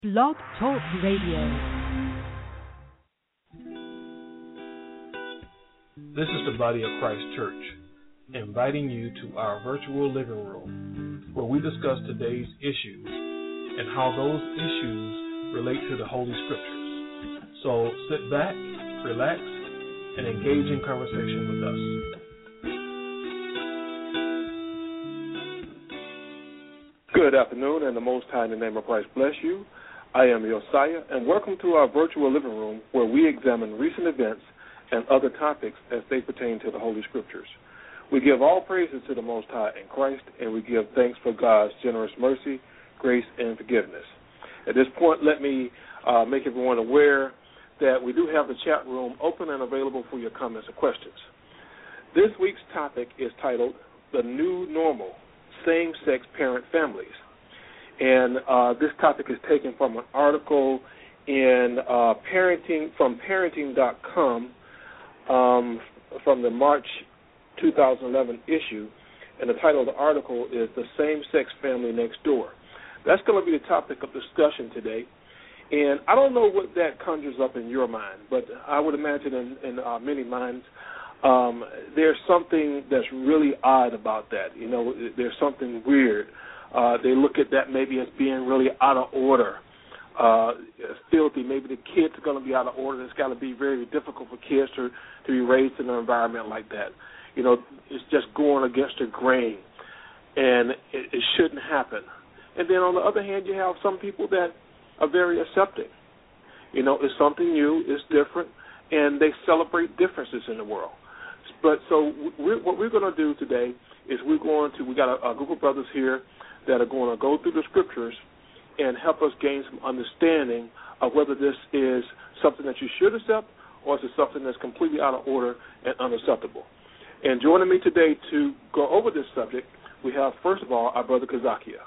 Blog Talk Radio. This is the Body of Christ Church, inviting you to our virtual living room, where we discuss today's issues and how those issues relate to the Holy Scriptures. So sit back, relax, and engage in conversation with us. Good afternoon, and the Most High in the name of Christ bless you. I am Josiah, and welcome to our virtual living room, where we examine recent events and other topics as they pertain to the Holy Scriptures. We give all praises to the Most High in Christ, and we give thanks for God's generous mercy, grace, and forgiveness. At this point, let me make everyone aware that we do have the chat room open and available for your comments or questions. This week's topic is titled, The New Normal, Same-Sex Parent Families. And this topic is taken from an article in from parenting.com from the March 2011 issue, and the title of the article is The Same-Sex Family Next Door. That's going to be the topic of discussion today, and I don't know what that conjures up in your mind, but I would imagine in many minds there's something that's really odd about that. You know, there's something weird. They look at that maybe as being really out of order, filthy. Maybe the kids are going to be out of order. It's got to be very difficult for kids to be raised in an environment like that. You know, it's just going against the grain, and it shouldn't happen. And then on the other hand, you have some people that are very accepting. You know, it's something new, it's different, and they celebrate differences in the world. But so what we're going to do today is we got a group of brothers here that are going to go through the Scriptures and help us gain some understanding of whether this is something that you should accept or is it something that's completely out of order and unacceptable. And joining me today to go over this subject, we have, first of all, our brother Kazakia.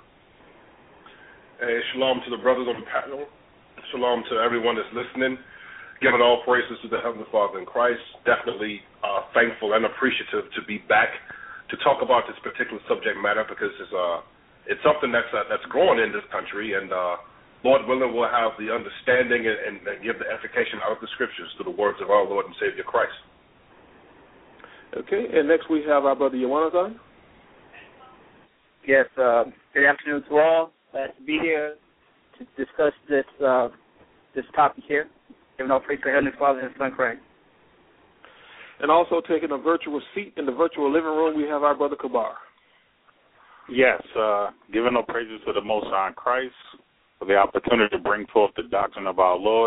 Hey, shalom to the brothers on the panel. Shalom to everyone that's listening. Giving all praises to the Heavenly Father in Christ. Definitely thankful and appreciative to be back to talk about this particular subject matter, because it's something that's growing in this country, and Lord willing, we'll have the understanding and give the edification out of the Scriptures through the words of our Lord and Savior Christ. Okay, and next we have our brother Yawanathan. Yes, good afternoon to all. Glad to be here to discuss this topic here. Giving all praise to Heavenly Father and His Son Christ. And also taking a virtual seat in the virtual living room, we have our brother Kabar. Yes, giving all praises to the Most High in Christ for the opportunity to bring forth the doctrine of our Lord.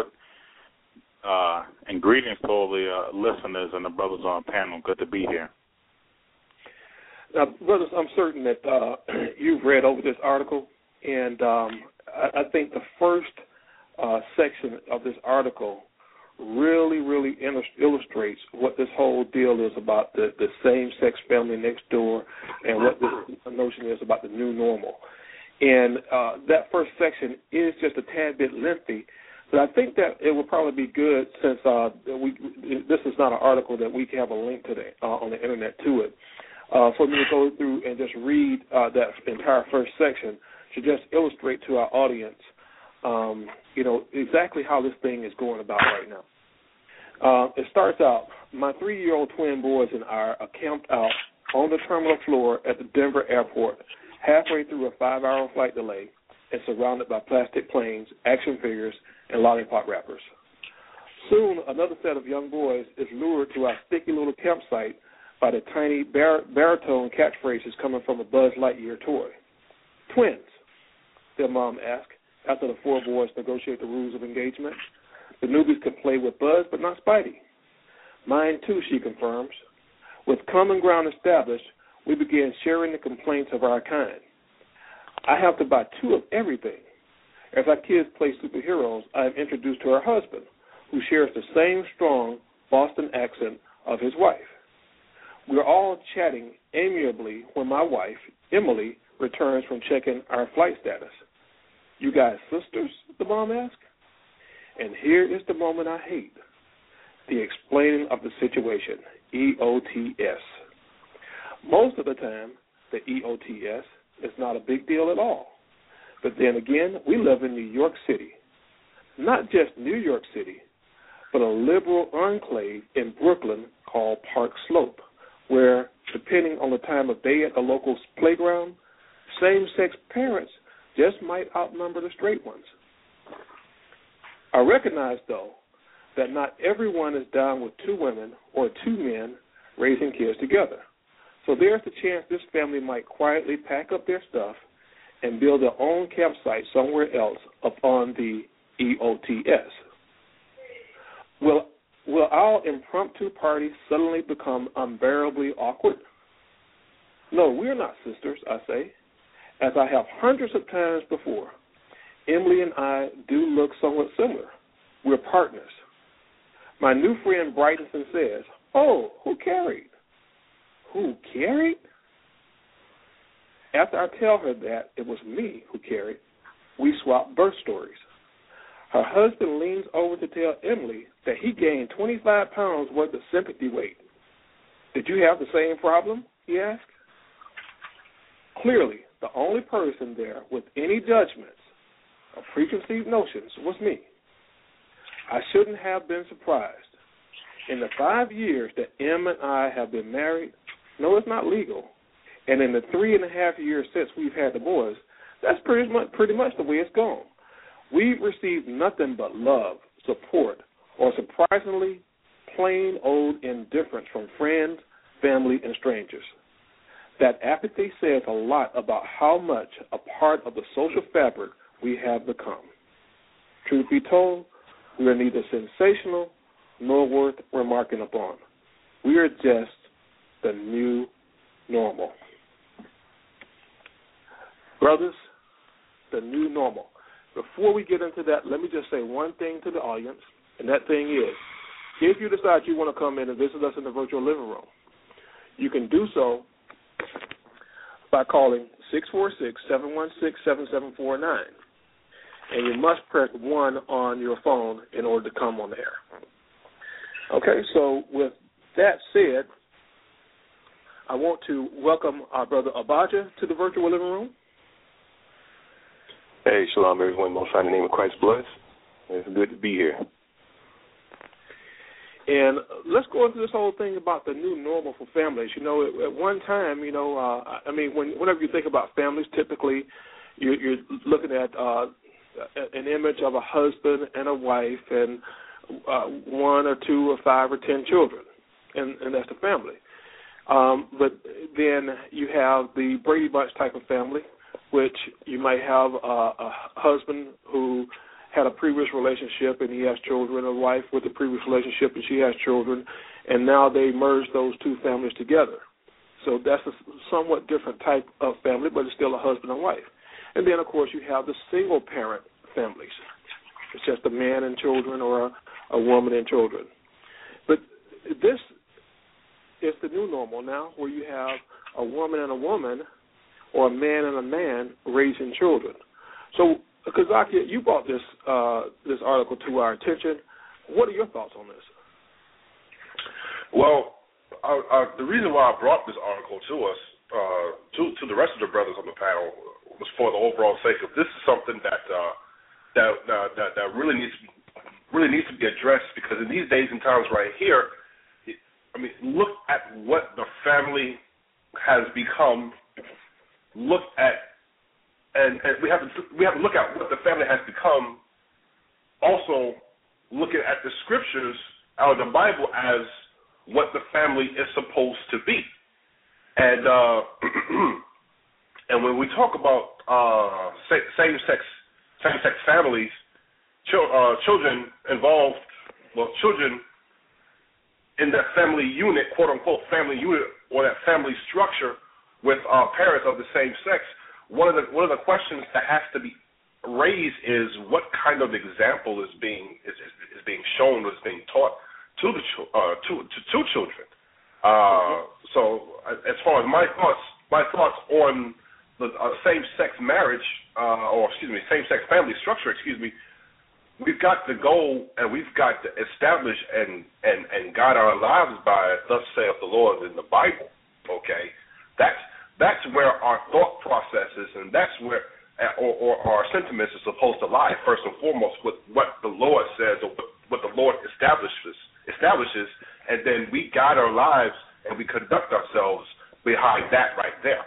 And greetings to all the listeners and the brothers on the panel. Good to be here. Now, brothers, I'm certain that you've read over this article, and I think the first section of this article really illustrates what this whole deal is about, the same-sex family next door, and what this notion is about the new normal. And that first section is just a tad bit lengthy, but I think that it would probably be good, since this is not an article that we can have a link to on the Internet to it, for me to go through and just read that entire first section to just illustrate to our audience exactly how this thing is going about right now. It starts out, my 3-year-old twin boys and I are camped out on the terminal floor at the Denver airport, halfway through a 5-hour flight delay, and surrounded by plastic planes, action figures, and lollipop wrappers. Soon, another set of young boys is lured to our sticky little campsite by the tiny baritone catchphrases coming from a Buzz Lightyear toy. Twins, their mom asked, after the 4 boys negotiate the rules of engagement. The newbies could play with Buzz, but not Spidey. Mine, too, she confirms. With common ground established, we began sharing the complaints of our kind. I have to buy 2 of everything. As our kids play superheroes, I am introduced to her husband, who shares the same strong Boston accent of his wife. We're all chatting amiably when my wife, Emily, returns from checking our flight status. You guys sisters? The mom asked. And here is the moment I hate. The explaining of the situation, EOTS. Most of the time, the EOTS is not a big deal at all. But then again, we live in New York City, not just New York City, but a liberal enclave in Brooklyn called Park Slope, where, depending on the time of day at the local playground, same-sex parents just might outnumber the straight ones. I recognize, though, that not everyone is down with two women or two men raising kids together. So there's the chance this family might quietly pack up their stuff and build their own campsite somewhere else upon the EOTS. Will our impromptu party suddenly become unbearably awkward? No, we're not sisters, I say. As I have hundreds of times before, Emily and I do look somewhat similar. We're partners. My new friend Brighton says, "Oh, who carried?" Who carried? After I tell her that it was me who carried, we swap birth stories. Her husband leans over to tell Emily that he gained 25 pounds worth of sympathy weight. Did you have the same problem? He asked. Clearly, the only person there with any judgments or preconceived notions was me. I shouldn't have been surprised. In the 5 years that Em and I have been married, no, it's not legal, and in the 3.5 years since we've had the boys, that's pretty much the way it's gone. We've received nothing but love, support, or surprisingly plain old indifference from friends, family, and strangers. That apathy says a lot about how much a part of the social fabric we have become. Truth be told, we are neither sensational nor worth remarking upon. We are just the new normal. Brothers, the new normal. Before we get into that, let me just say one thing to the audience, and that thing is, if you decide you want to come in and visit us in the virtual living room, you can do so by calling 646-716-7749. And you must press 1 on your phone in order to come on the air. Okay, so with that said, I want to welcome our brother Abaja to the virtual living room. Hey, shalom, everyone. Most High in the name of Christ bless. It's good to be here. And let's go into this whole thing about the new normal for families. You know, at one time, whenever you think about families, typically you're looking at an image of a husband and a wife and 1 or 2 or 5 or 10 children, and that's the family. But then you have the Brady Bunch type of family, which you might have a husband who had a previous relationship and he has children, a wife with a previous relationship and she has children, and now they merge those two families together. So that's a somewhat different type of family, but it's still a husband and wife. And then, of course, you have the single-parent families. It's just a man and children or a woman and children. But this is the new normal now, where you have a woman and a woman or a man and a man raising children. So, Kazaki, you brought this article to our attention. What are your thoughts on this? Well, the reason why I brought this article to us, to the rest of the brothers on the panel, was for the overall sake of this is something that really needs to be addressed, because in these days and times right here, look at what the family has become. Look at and we have to look at what the family has become. Also, looking at the scriptures out of the Bible as what the family is supposed to be, and and when we talk about same-sex families, children involved, children in that family unit, quote-unquote family unit, or that family structure with parents of the same sex, one of the questions that has to be raised is what kind of example is being shown, or is being taught to children. So as far as my thoughts on the same-sex marriage, same-sex family structure, we've got to go and we've got to establish and guide our lives by, thus saith the Lord in the Bible. Okay, that's where our thought process is, and that's or our sentiments are supposed to lie, first and foremost, with what the Lord says or what the Lord establishes, and then we guide our lives and we conduct ourselves behind that right there.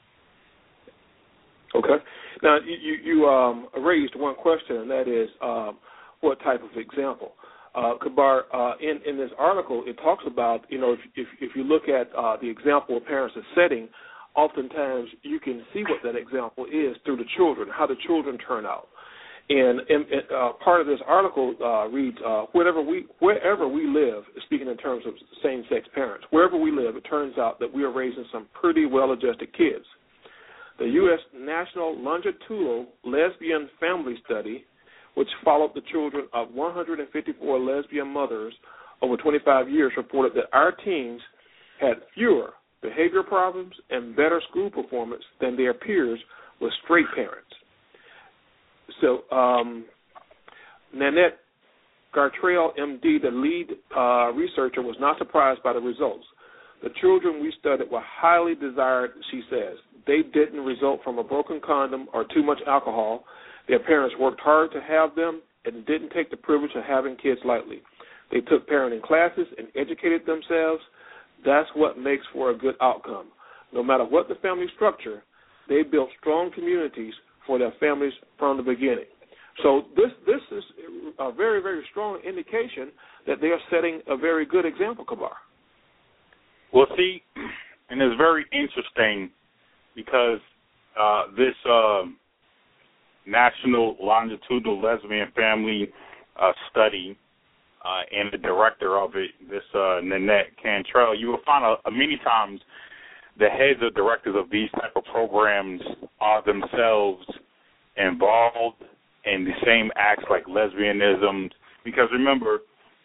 Okay. Now, you raised one question, and that is what type of example? Kabar, in this article, it talks about, if you look at the example of parents are setting, oftentimes you can see what that example is through the children, how the children turn out. And part of this article reads, wherever we live, speaking in terms of same-sex parents, wherever we live, it turns out that we are raising some pretty well-adjusted kids. The U.S. National Longitudinal Lesbian Family Study, which followed the children of 154 lesbian mothers over 25 years, reported that our teens had fewer behavior problems and better school performance than their peers with straight parents. So Nanette Gartrell, MD, the lead researcher, was not surprised by the results. The children we studied were highly desired, she says. They didn't result from a broken condom or too much alcohol. Their parents worked hard to have them and didn't take the privilege of having kids lightly. They took parenting classes and educated themselves. That's what makes for a good outcome. No matter what the family structure, they built strong communities for their families from the beginning. So this is a very, very strong indication that they are setting a very good example, Kabar. Well, see, and it's very interesting because this National Longitudinal Lesbian Family Study and the director of it, this Nanette Cantrell, you will find many times the heads or directors of these type of programs are themselves involved in the same acts like lesbianism. Because remember,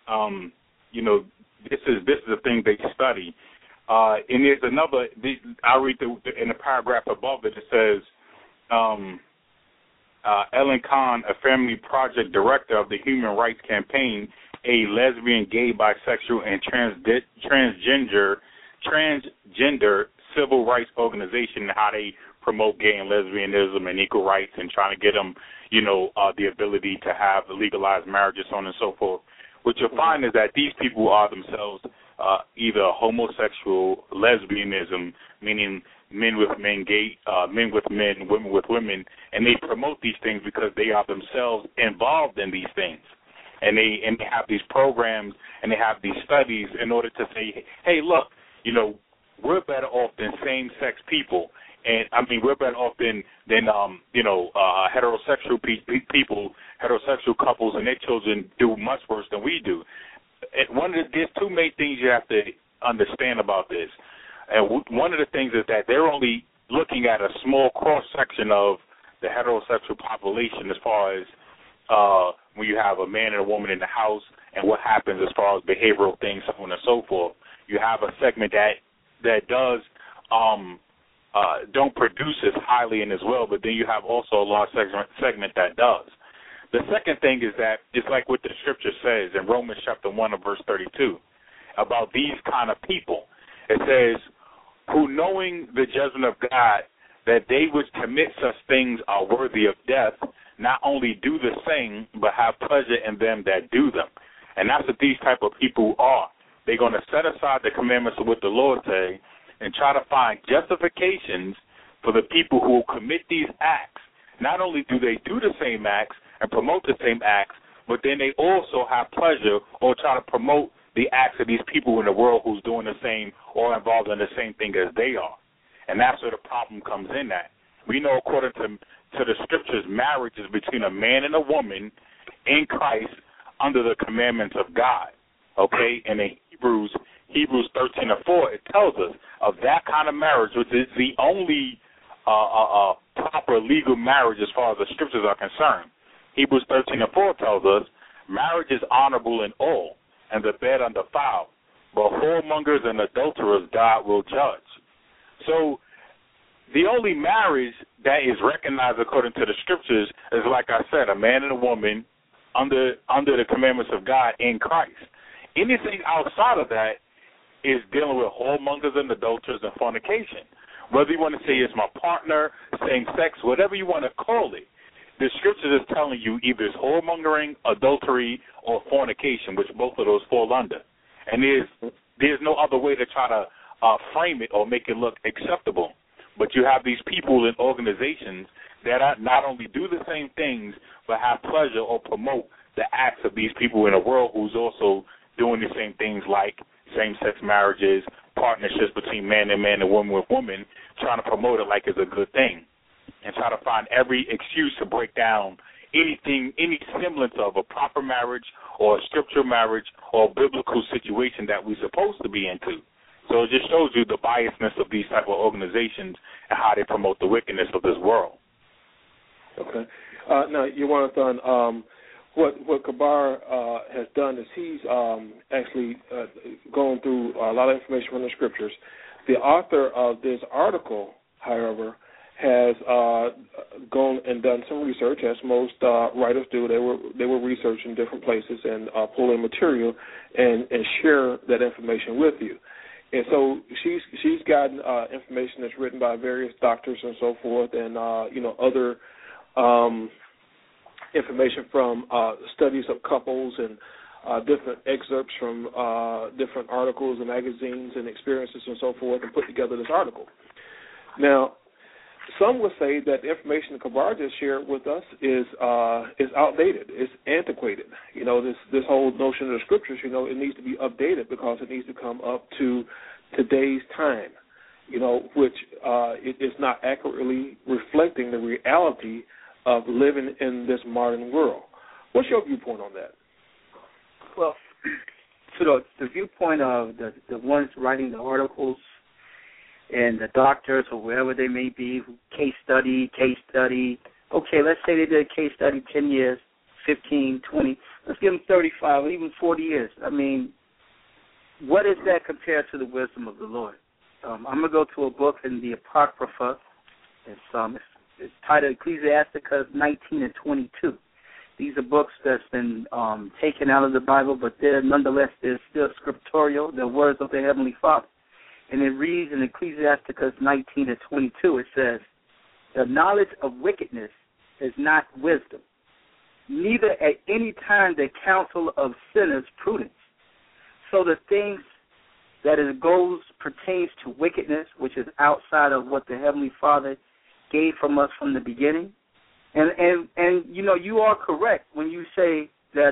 this is the thing they study. And there's another. I'll read in the paragraph above it. It says, Ellen Kahn, a family project director of the Human Rights Campaign, a lesbian, gay, bisexual, and transgender civil rights organization, and how they promote gay and lesbianism and equal rights and trying to get them, the ability to have legalized marriages, so on and so forth. What you'll find is that these people are themselves either homosexual, lesbianism, meaning men with men, gay, men with men, women with women, and they promote these things because they are themselves involved in these things. And they have these programs and they have these studies in order to say, hey, look, we're better off than same-sex people. And, I mean, we're better off than heterosexual people, heterosexual couples and their children do much worse than we do. There's two main things you have to understand about this. And one of the things is that they're only looking at a small cross-section of the heterosexual population as far as when you have a man and a woman in the house and what happens as far as behavioral things, so on and so forth. You have a segment that does don't produce as highly in as well, but then you have also a large segment that does. The second thing is that it's like what the scripture says in Romans chapter 1 and verse 32 about these kind of people. It says, who knowing the judgment of God, that they which commit such things are worthy of death, not only do the same, but have pleasure in them that do them. And that's what these type of people are. They're going to set aside the commandments of what the Lord say and try to find justifications for the people who will commit these acts. Not only do they do the same acts and promote the same acts, but then they also have pleasure or try to promote the acts of these people in the world who's doing the same or involved in the same thing as they are. And that's where the problem comes in at. We know according to the scriptures, marriage is between a man and a woman in Christ under the commandments of God. Okay? And in Hebrews 13:4, it tells us of that kind of marriage, which is the only proper legal marriage as far as the scriptures are concerned. Hebrews 13:4 tells us marriage is honorable in all, and the bed undefiled, but whoremongers and adulterers God will judge. So the only marriage that is recognized according to the scriptures is, like I said, a man and a woman under the commandments of God in Christ. Anything outside of that is dealing with whoremongers and adulterers and fornication, Whether you want to say it's my partner, same sex, whatever you want to call it, the scripture is telling you either it's whoremongering, adultery, or fornication, which both of those fall under. And there's no other way to try to frame it or make it look acceptable. But you have these people in organizations that not only do the same things, but have pleasure or promote the acts of these people in a world who's also doing the same things like same-sex marriages, partnerships between man and man and woman with woman, trying to promote it like it's a good thing, and try to find every excuse to break down anything, any semblance of a proper marriage or a scriptural marriage or a biblical situation that we're supposed to be into. So it just shows you the biasness of these type of organizations and how they promote the wickedness of this world. Okay. Now, Yawanathan, what Kabar has done is he's actually gone through a lot of information from the scriptures. The author of this article, however, has gone and done some research, as most writers do. They were researching different places and pulling material and share that information with you. And so she's gotten information that's written by various doctors and so forth, and other information from studies of couples and different excerpts from different articles and magazines and experiences and so forth, and put together this article. Now, some would say that the information Kabar just shared with us is outdated. It's antiquated. This whole notion of the scriptures, it needs to be updated because it needs to come up to today's time, which it is not accurately reflecting the reality of living in this modern world. What's your viewpoint on that? Well, so the viewpoint of the ones writing the articles and the doctors or wherever they may be, case study. Okay, let's say they did a case study 10 years, 15, 20. Let's give them 35 or even 40 years. I mean, what is that compared to the wisdom of the Lord? I'm going to go to a book in the Apocrypha. It's titled Ecclesiasticus 19 and 22. These are books that's been taken out of the Bible, but they're still scriptorial. They're words of the Heavenly Father. And it reads in Ecclesiasticus 19 and 22, it says, the knowledge of wickedness is not wisdom, neither at any time the counsel of sinners prudence. So the things that it goes pertains to wickedness, which is outside of what the Heavenly Father gave from us from the beginning. And you are correct when you say that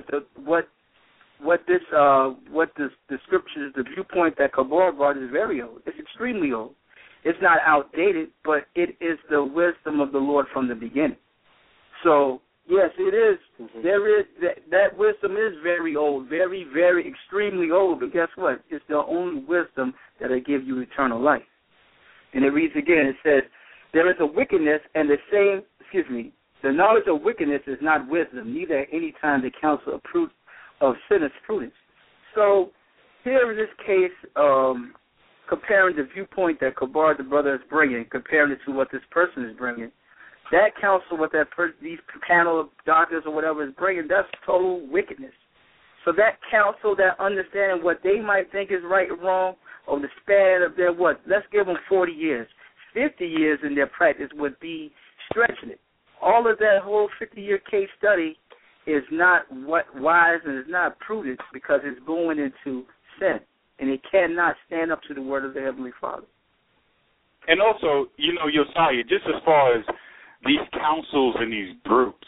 the scriptures, the viewpoint that Kabar brought is very old. It's extremely old. It's not outdated, but it is the wisdom of the Lord from the beginning. So, yes, it is. Mm-hmm. There is that wisdom is very old, very, very extremely old. But guess what? It's the only wisdom that will give you eternal life. And it reads again. It says, there is a wickedness and the knowledge of wickedness is not wisdom, neither at any time the counsel of sinners prudence. So here in this case, comparing the viewpoint that Kabar, the brother, is bringing, comparing it to what this person is bringing, that counsel, what these panel of doctors or whatever is bringing, that's total wickedness. So that counsel, that understanding what they might think is right or wrong, over the span of their let's give them 40 years. 50 years in their practice would be stretching it. All of that whole 50-year case study is not wise and is not prudent because it's going into sin, and it cannot stand up to the word of the Heavenly Father. And also, Josiah, just as far as these councils and these groups,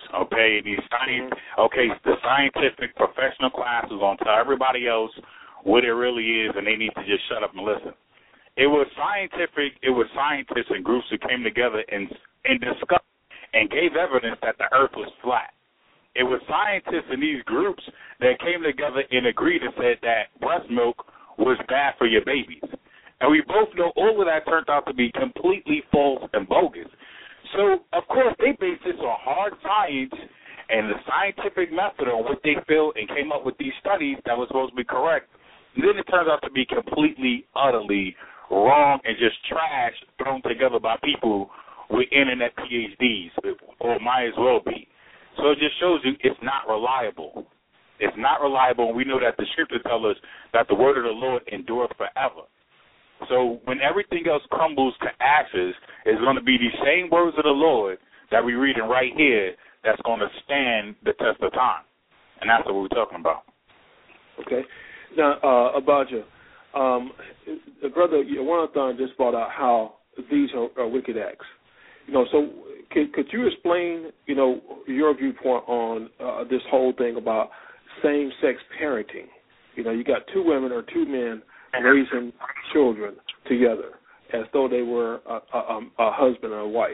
the scientific professional classes on tell everybody else what it really is, and they need to just shut up and listen. It was scientists and groups who came together and discussed and gave evidence that the earth was flat. It was scientists in these groups that came together and agreed and said that breast milk was bad for your babies. And we both know all of that turned out to be completely false and bogus. So, of course, they based this on hard science and the scientific method on what they feel and came up with these studies that was supposed to be correct. And then it turns out to be completely, utterly wrong and just trash thrown together by people with internet PhDs, or might as well be. So it just shows you it's not reliable. It's not reliable, and we know that the scriptures tell us that the word of the Lord endureth forever. So when everything else crumbles to ashes, it's going to be these same words of the Lord that we're reading right here that's going to stand the test of time. And that's what we're talking about. Okay. Now, Abadja, Brother Yawanathan just brought out how these are wicked acts. So could you explain, your viewpoint on this whole thing about same-sex parenting? You got two women or two men raising children together as though they were a husband or a wife.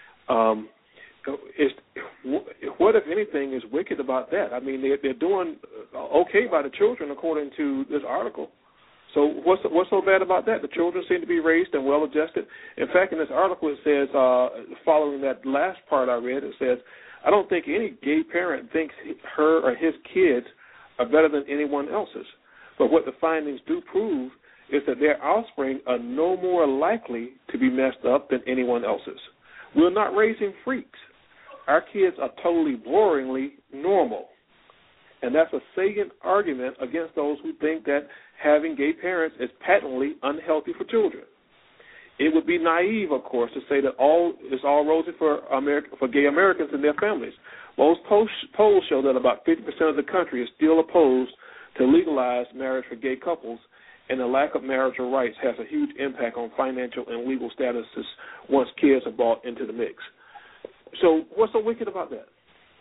What, if anything, is wicked about that? I mean, they're doing okay by the children according to this article. So what's so bad about that? The children seem to be raised and well-adjusted. In fact, in this article it says, following that last part I read, it says, I don't think any gay parent thinks her or his kids are better than anyone else's. But what the findings do prove is that their offspring are no more likely to be messed up than anyone else's. We're not raising freaks. Our kids are totally boringly normal. And that's a salient argument against those who think that having gay parents is patently unhealthy for children. It would be naive, of course, to say that it's all rosy for gay Americans and their families. Most polls show that about 50% of the country is still opposed to legalized marriage for gay couples, and the lack of marital rights has a huge impact on financial and legal statuses once kids are brought into the mix. So what's so wicked about that?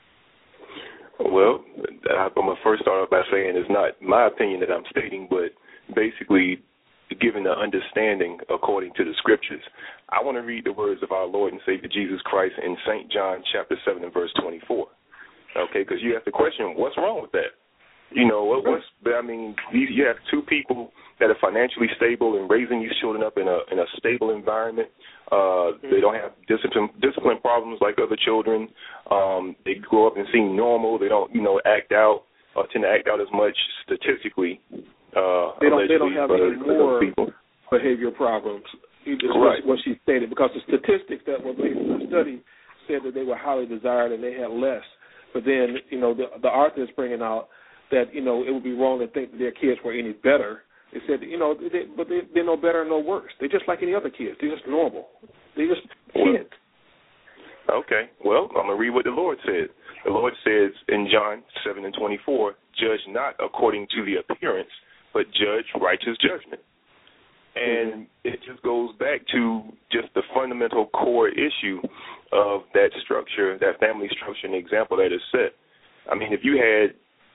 Well, I'm going to first start off by saying it's not my opinion that I'm stating, but basically given the understanding according to the Scriptures. I want to read the words of our Lord and Savior Jesus Christ in St. John chapter 7 and verse 24. Okay, because you asked the question, what's wrong with that? You have two people that are financially stable and raising these children up in a stable environment. They don't have discipline problems like other children. They grow up and seem normal. They don't, act out or tend to act out as much statistically. They don't have any more behavior problems. Right. What she stated, because the statistics that were based on the study said that they were highly desired and they had less. But then, the author is bringing out that, it would be wrong to think that their kids were any better. They said, they're no better and no worse. They're just like any other kids. They're just normal. They're just kids. Okay. Well, I'm going to read what the Lord said. The Lord says in John 7 and 24, judge not according to the appearance, but judge righteous judgment. And it just goes back to just the fundamental core issue of that structure, that family structure and example that is set. I mean, if you had,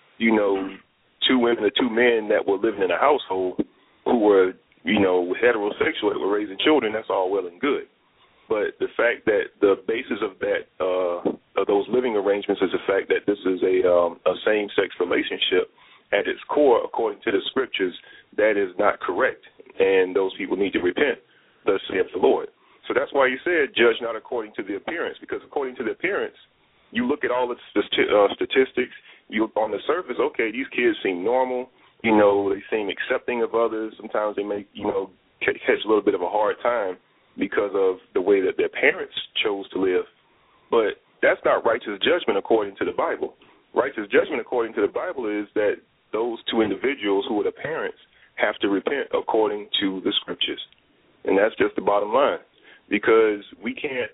two women or two men that were living in a household who were, heterosexual, that were raising children, that's all well and good. But the fact that the basis of that, of those living arrangements is the fact that this is a same-sex relationship at its core, according to the Scriptures, that is not correct. And those people need to repent, thus saith the Lord. So that's why he said, judge not according to the appearance, because according to the appearance, you look at all the statistics, on the surface, okay, these kids seem normal, they seem accepting of others. Sometimes they may, catch a little bit of a hard time because of the way that their parents chose to live. But that's not righteous judgment according to the Bible. Righteous judgment according to the Bible is that those two individuals who are the parents have to repent according to the Scriptures. And that's just the bottom line, because we can't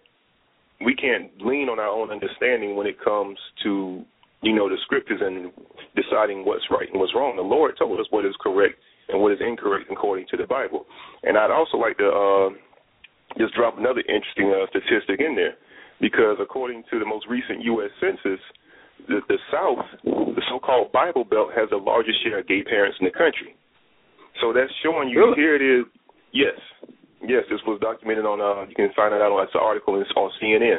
lean on our own understanding when it comes to, the Scriptures and deciding what's right and what's wrong. The Lord told us what is correct and what is incorrect according to the Bible. And I'd also like to just drop another interesting statistic in there, because according to the most recent U.S. Census, the South, the so-called Bible Belt, has the largest share of gay parents in the country. So that's showing you, really? Here it is. Yes, this was documented on, you can find it out on, it's an article on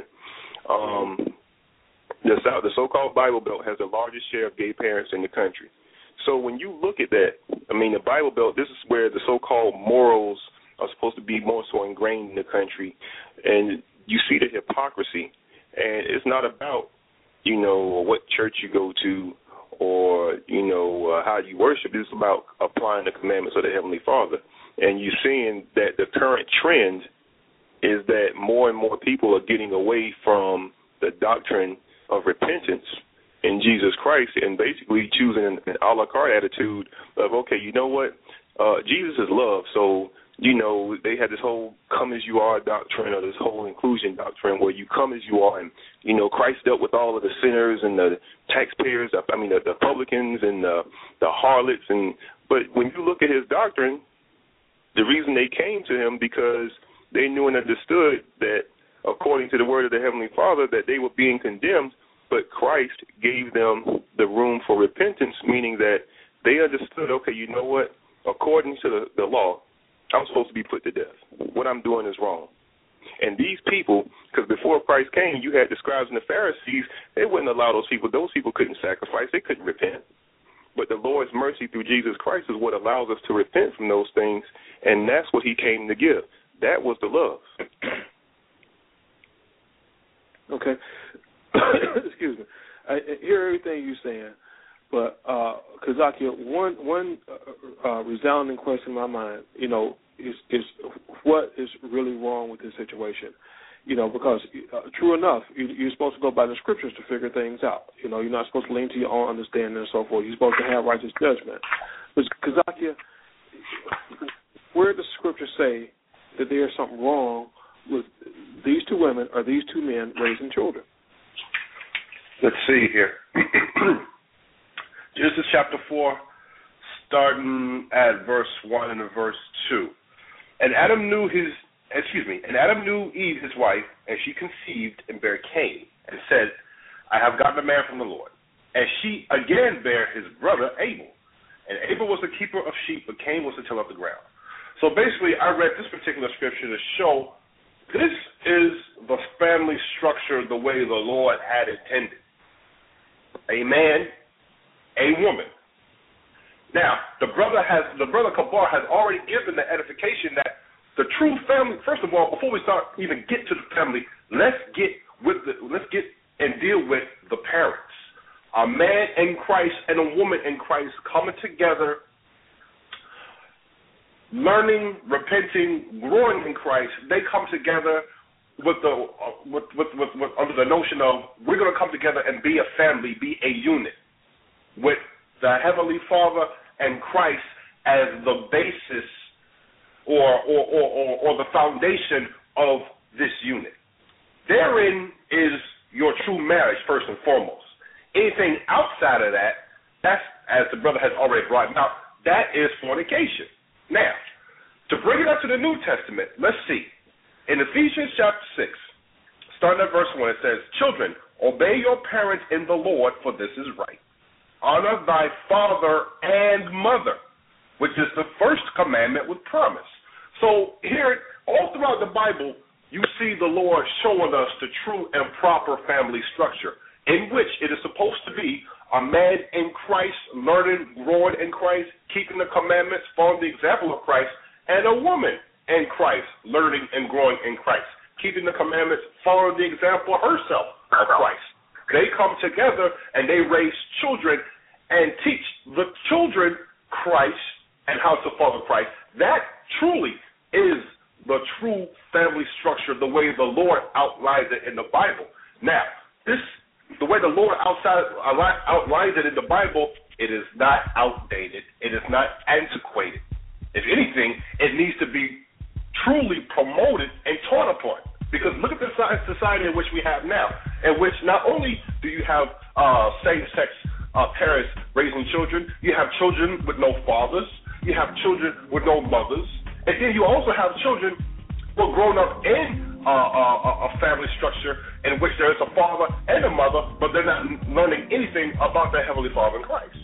CNN. The so-called Bible Belt has the largest share of gay parents in the country. So when you look at that, the Bible Belt, this is where the so-called morals are supposed to be more so ingrained in the country. And you see the hypocrisy. And it's not about, what church you go to or, how you worship. It's about applying the commandments of the Heavenly Father. And you're seeing that the current trend is that more and more people are getting away from the doctrine of repentance in Jesus Christ and basically choosing an a la carte attitude of, okay, you know what? Jesus is love, so they had this whole come as you are doctrine, or this whole inclusion doctrine where you come as you are. And, Christ dealt with all of the sinners and the taxpayers, the publicans and the harlots. But when you look at his doctrine, the reason they came to him because they knew and understood that, according to the word of the Heavenly Father, that they were being condemned, but Christ gave them the room for repentance, meaning that they understood, okay, you know what? According to the law, I'm supposed to be put to death. What I'm doing is wrong. And these people, because before Christ came, you had the scribes and the Pharisees, they wouldn't allow those people couldn't sacrifice, they couldn't repent. But the Lord's mercy through Jesus Christ is what allows us to repent from those things, and that's what he came to give. That was the love. Okay. Excuse me. I hear everything you're saying, but Kazakia, one resounding question in my mind, is what is really wrong with this situation? Because true enough, you're supposed to go by the scriptures to figure things out. You're not supposed to lean to your own understanding and so forth. You're supposed to have righteous judgment. But Kazakia, where does scripture say that there's something wrong with these two women or these two men raising children? Let's see here. Genesis chapter 4, starting at verse 1 and verse 2. And Adam knew Eve, his wife, and she conceived and bare Cain, and said, I have gotten a man from the Lord. And she again bare his brother Abel. And Abel was the keeper of sheep, but Cain was the tiller of the ground. So basically, I read this particular scripture to show this is the family structure the way the Lord had intended. A man, a woman. Now, the brother Kabar has already given the edification that the true family. First of all, before we start even get to the family, let's get and deal with the parents. A man in Christ and a woman in Christ coming together, learning, repenting, growing in Christ. They come together with under the notion of we're going to come together and be a family, be a unit, with the Heavenly Father and Christ as the basis or the foundation of this unit. Therein is your true marriage, first and foremost. Anything outside of that, that's, as the brother has already brought out, that is fornication. Now, to bring it up to the New Testament, let's see. In Ephesians chapter 6, starting at verse 1, it says, Children, obey your parents in the Lord, for this is right. Honor thy father and mother, which is the first commandment with promise. So here, all throughout the Bible, you see the Lord showing us the true and proper family structure, in which it is supposed to be a man in Christ, learning, growing in Christ, keeping the commandments, following the example of Christ, and a woman in Christ, learning and growing in Christ, keeping the commandments, following the example herself of Christ. They come together and they raise children and teach the children Christ and how to follow Christ. That truly is the true family structure, the way the Lord outlines it in the Bible. Now, the way the Lord outlines it in the Bible, it is not outdated. It is not antiquated. If anything, it needs to be truly promoted and taught upon. Because look at the society in which we have now, in which not only do you have same-sex parents raising children, you have children with no fathers, you have children with no mothers, and then you also have children who are grown up in a family structure in which there is a father and a mother, but they're not learning anything about their Heavenly Father in Christ.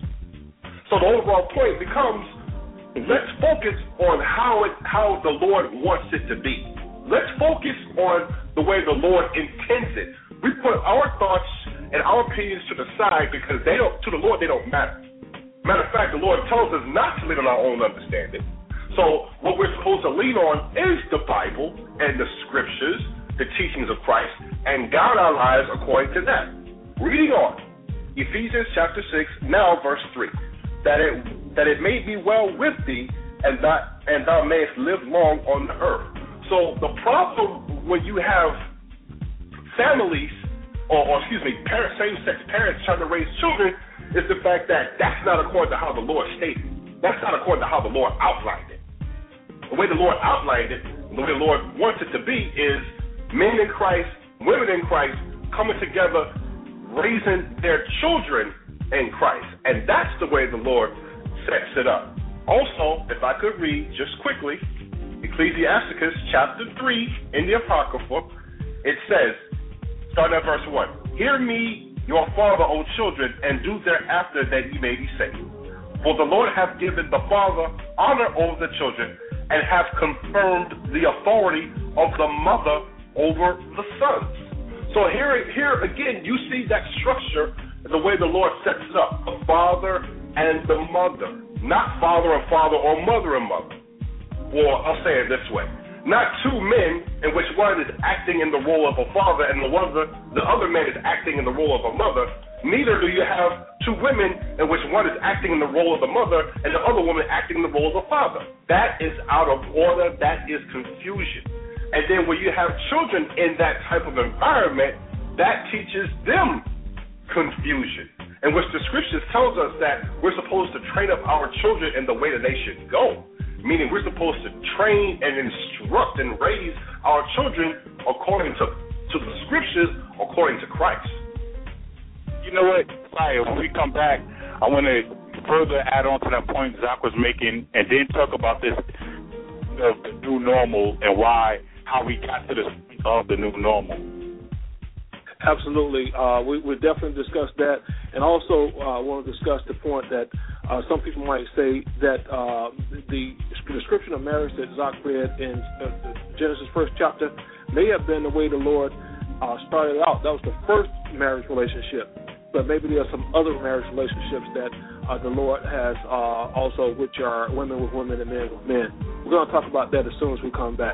So the overall point becomes, let's focus on how the Lord wants it to be. Let's focus on the way the Lord intends it. We put our thoughts and our opinions to the side because to the Lord they don't matter. Matter of fact, the Lord tells us not to lean on our own understanding. So what we're supposed to lean on is the Bible and the Scriptures, the teachings of Christ, and guide our lives according to that. Reading on, Ephesians chapter 6, now verse 3, that it may be well with thee, and thou mayest live long on the earth. So the problem when you have families, same-sex parents trying to raise children, is the fact that that's not according to how the Lord stated. That's not according to how the Lord outlined it. the way the Lord outlined it, the way the Lord wants it to be is men in Christ, women in Christ, coming together, raising their children in Christ. And that's the way the Lord sets it up. Also, if I could read just quickly, Ecclesiasticus chapter 3 in the Apocrypha, it says, starting at verse 1, "Hear me, your father, O children, and do thereafter that ye may be saved. For the Lord hath given the father honor over the children, and hath confirmed the authority of the mother over the sons." So here again, you see that structure, the way the Lord sets it up, the father and the mother, not father and father or mother and mother. Or I'll say it this way, not two men in which one is acting in the role of a father and the other man is acting in the role of a mother. Neither do you have two women in which one is acting in the role of the mother and the other woman acting in the role of the father. That is out of order. That is confusion. And then when you have children in that type of environment, that teaches them confusion, in which the scriptures tells us that we're supposed to train up our children in the way that they should go, meaning we're supposed to train and instruct and raise our children according to the scriptures, according to Christ. You know what, Fire, when we come back, I want to further add on to that point Zach was making and then talk about this of the new normal and how we got to this point of the new normal. Absolutely. We definitely discussed that. And also want to discuss the point that some people might say that the description of marriage that Zach read in Genesis 1st chapter may have been the way the Lord started out. That was the first marriage relationship. But maybe there are some other marriage relationships that the Lord has also, which are women with women and men with men. We're going to talk about that as soon as we come back.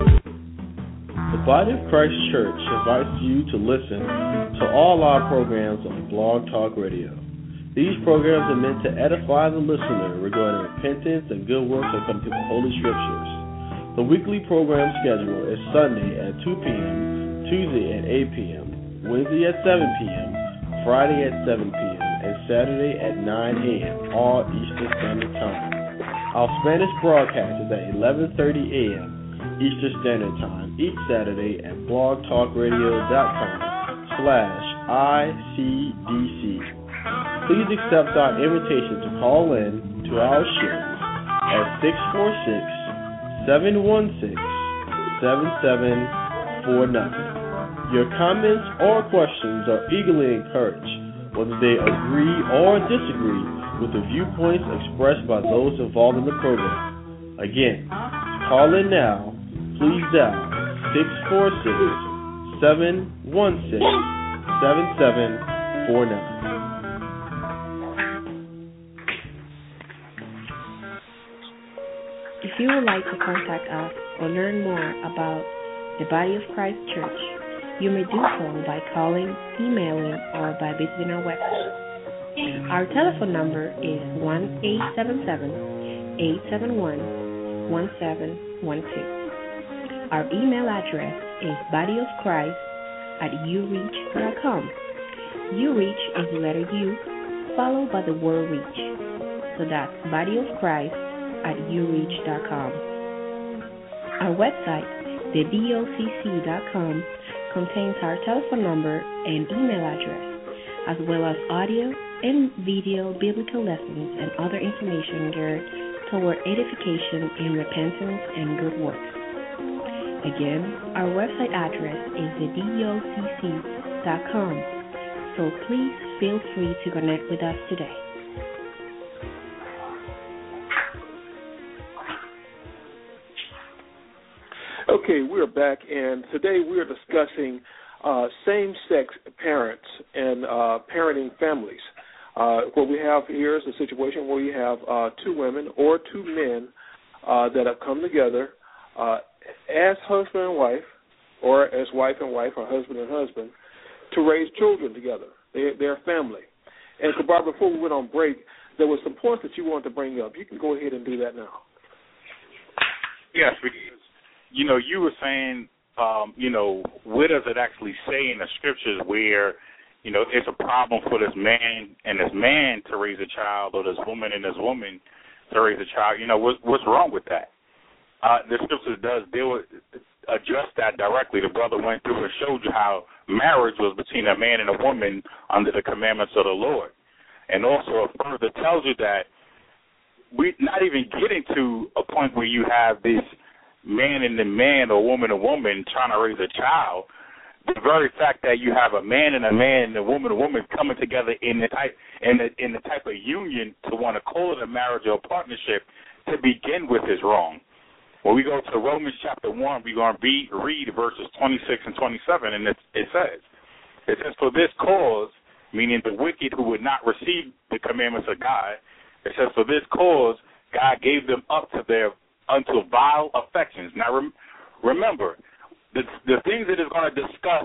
The Body of Christ Church invites you to listen to all our programs on Blog Talk Radio. These programs are meant to edify the listener regarding repentance and good works according to the Holy Scriptures. The weekly program schedule is Sunday at 2 p.m., Tuesday at 8 p.m., Wednesday at 7 p.m., Friday at 7 p.m., and Saturday at 9 a.m., all Eastern Standard Time. Our Spanish broadcast is at 11:30 a.m. Eastern Standard Time each Saturday at blogtalkradio.com/ICDC. Please accept our invitation to call in to our show at 646-716-7749. Your comments or questions are eagerly encouraged, whether they agree or disagree with the viewpoints expressed by those involved in the program. Again, call in now. Please dial 646-716-7749. If you would like to contact us or learn more about the Body of Christ Church, you may do so by calling, emailing, or by visiting our website. Our telephone number is 1-877-871-1712. Our email address is bodyofchrist@ureach.com. Ureach is the letter U followed by the word reach. So that's bodyofchrist@ureach.com. Our website, thedocc.com, contains our telephone number and email address, as well as audio and video biblical lessons and other information geared toward edification in repentance and good works. Again, our website address is thedocc.com, so please feel free to connect with us today. Okay, we're back, and today we are discussing same-sex parents and parenting families. What we have here is a situation where you have two women or two men that have come together as husband and wife, or as wife and wife, or husband and husband, to raise children together. They're a family. And so, Barbara, before we went on break, there was some points that you wanted to bring up. You can go ahead and do that now. Yes, because, you were saying, where does it actually say in the scriptures where, it's a problem for this man and this man to raise a child, or this woman and this woman to raise a child? What's wrong with that? the scripture does address that directly. The brother went through and showed you how marriage was between a man and a woman under the commandments of the Lord. And also it further tells you that we're not even getting to a point where you have this man and a man or woman and woman trying to raise a child. The very fact that you have a man and a woman coming together in the type of union to want to call it a marriage or a partnership to begin with is wrong. When we go to Romans chapter 1, we're going to read verses 26 and 27, and it says, for this cause, meaning the wicked who would not receive the commandments of God, it says, for this cause, God gave them up unto vile affections. Now, remember, the things that it's going to discuss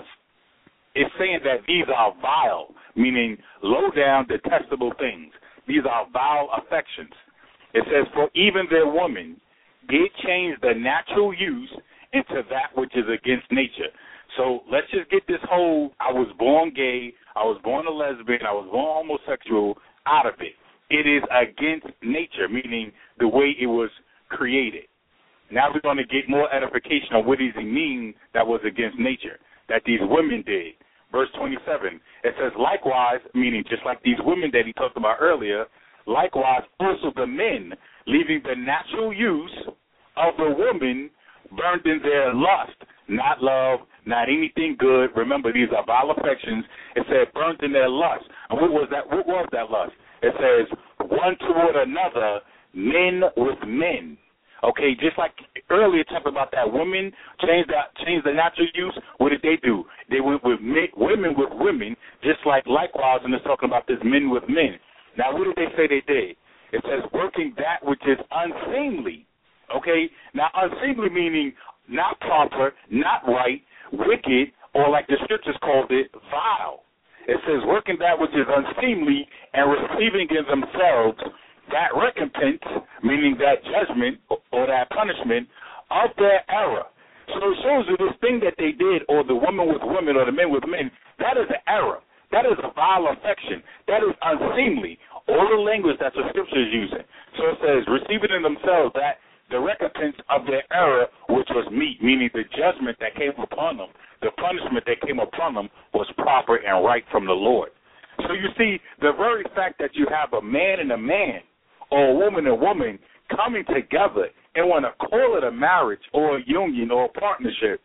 is saying that these are vile, meaning low down, detestable things. These are vile affections. It says, for even their women did change the natural use into that which is against nature. So let's just get this whole I was born gay, I was born a lesbian, I was born homosexual out of it. It is against nature, meaning the way it was created. Now we're going to get more edification on what does it mean that was against nature, that these women did. Verse 27, it says, likewise, meaning just like these women that he talked about earlier, likewise also the men, leaving the natural use of the woman, burned in their lust, not love, not anything good. Remember, these are vile affections. It said burnt in their lust. And what was that? What was that lust? It says one toward another, men with men. Okay, just like earlier talking about that women changed the natural use. What did they do? They went with women with women, just like likewise, and it's talking about this men with men. Now, what did they say they did? It says working that which is unseemly. Okay, now unseemly meaning not proper, not right, wicked, or like the scriptures called it, vile. It says working that which is unseemly and receiving in themselves that recompense, meaning that judgment or that punishment of their error. So it shows you this thing that they did, or the woman with women or the men with men, that is an error. That is a vile affection. That is unseemly. All the language that the scripture is using. So it says receiving in themselves that the recompense of their error, which was meet, meaning the judgment that came upon them, the punishment that came upon them was proper and right from the Lord. So you see, the very fact that you have a man and a man, or a woman and woman coming together and want to call it a marriage or a union or a partnership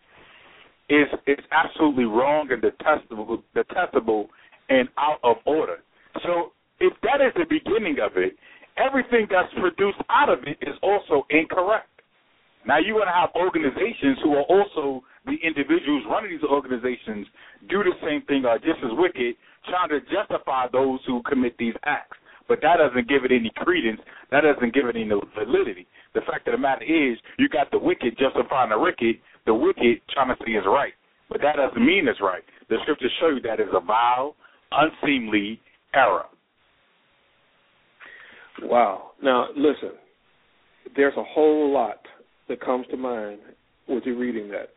is absolutely wrong and detestable and out of order. So if that is the beginning of it, everything that's produced out of it is also incorrect. Now you're going to have organizations who are also the individuals running these organizations do the same thing, are just as wicked, trying to justify those who commit these acts. But that doesn't give it any credence. That doesn't give it any validity. The fact of the matter is you got the wicked justifying the wicked trying to say it's right. But that doesn't mean it's right. The scriptures show you that is a vile, unseemly error. Wow. Now, listen, there's a whole lot that comes to mind with you reading that.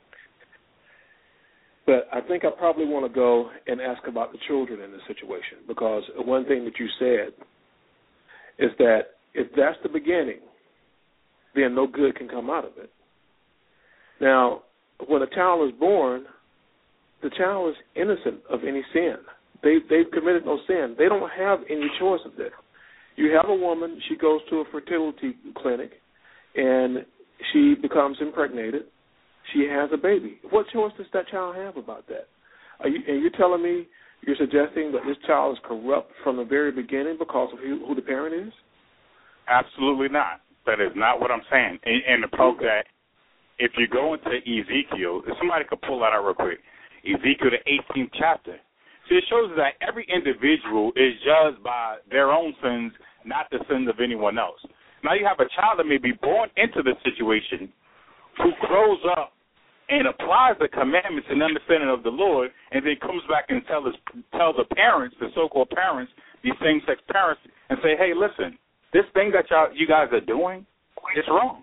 But I think I probably want to go and ask about the children in this situation, because one thing that you said is that if that's the beginning, then no good can come out of it. Now, when a child is born, the child is innocent of any sin. They've committed no sin. They don't have any choice of this. You have a woman, she goes to a fertility clinic, and she becomes impregnated. She has a baby. What choice does that child have about that? And you're telling me, you're suggesting that this child is corrupt from the very beginning because of who the parent is? Absolutely not. That is not what I'm saying. And the proof that if you go into Ezekiel, if somebody could pull that out real quick, Ezekiel, the 18th chapter. See, it shows that every individual is judged by their own sins, not the sins of anyone else. Now you have a child that may be born into the situation who grows up and applies the commandments and understanding of the Lord, and then comes back and tell the parents, the so-called parents, these same-sex parents, and say, hey, listen, this thing that you guys are doing is wrong.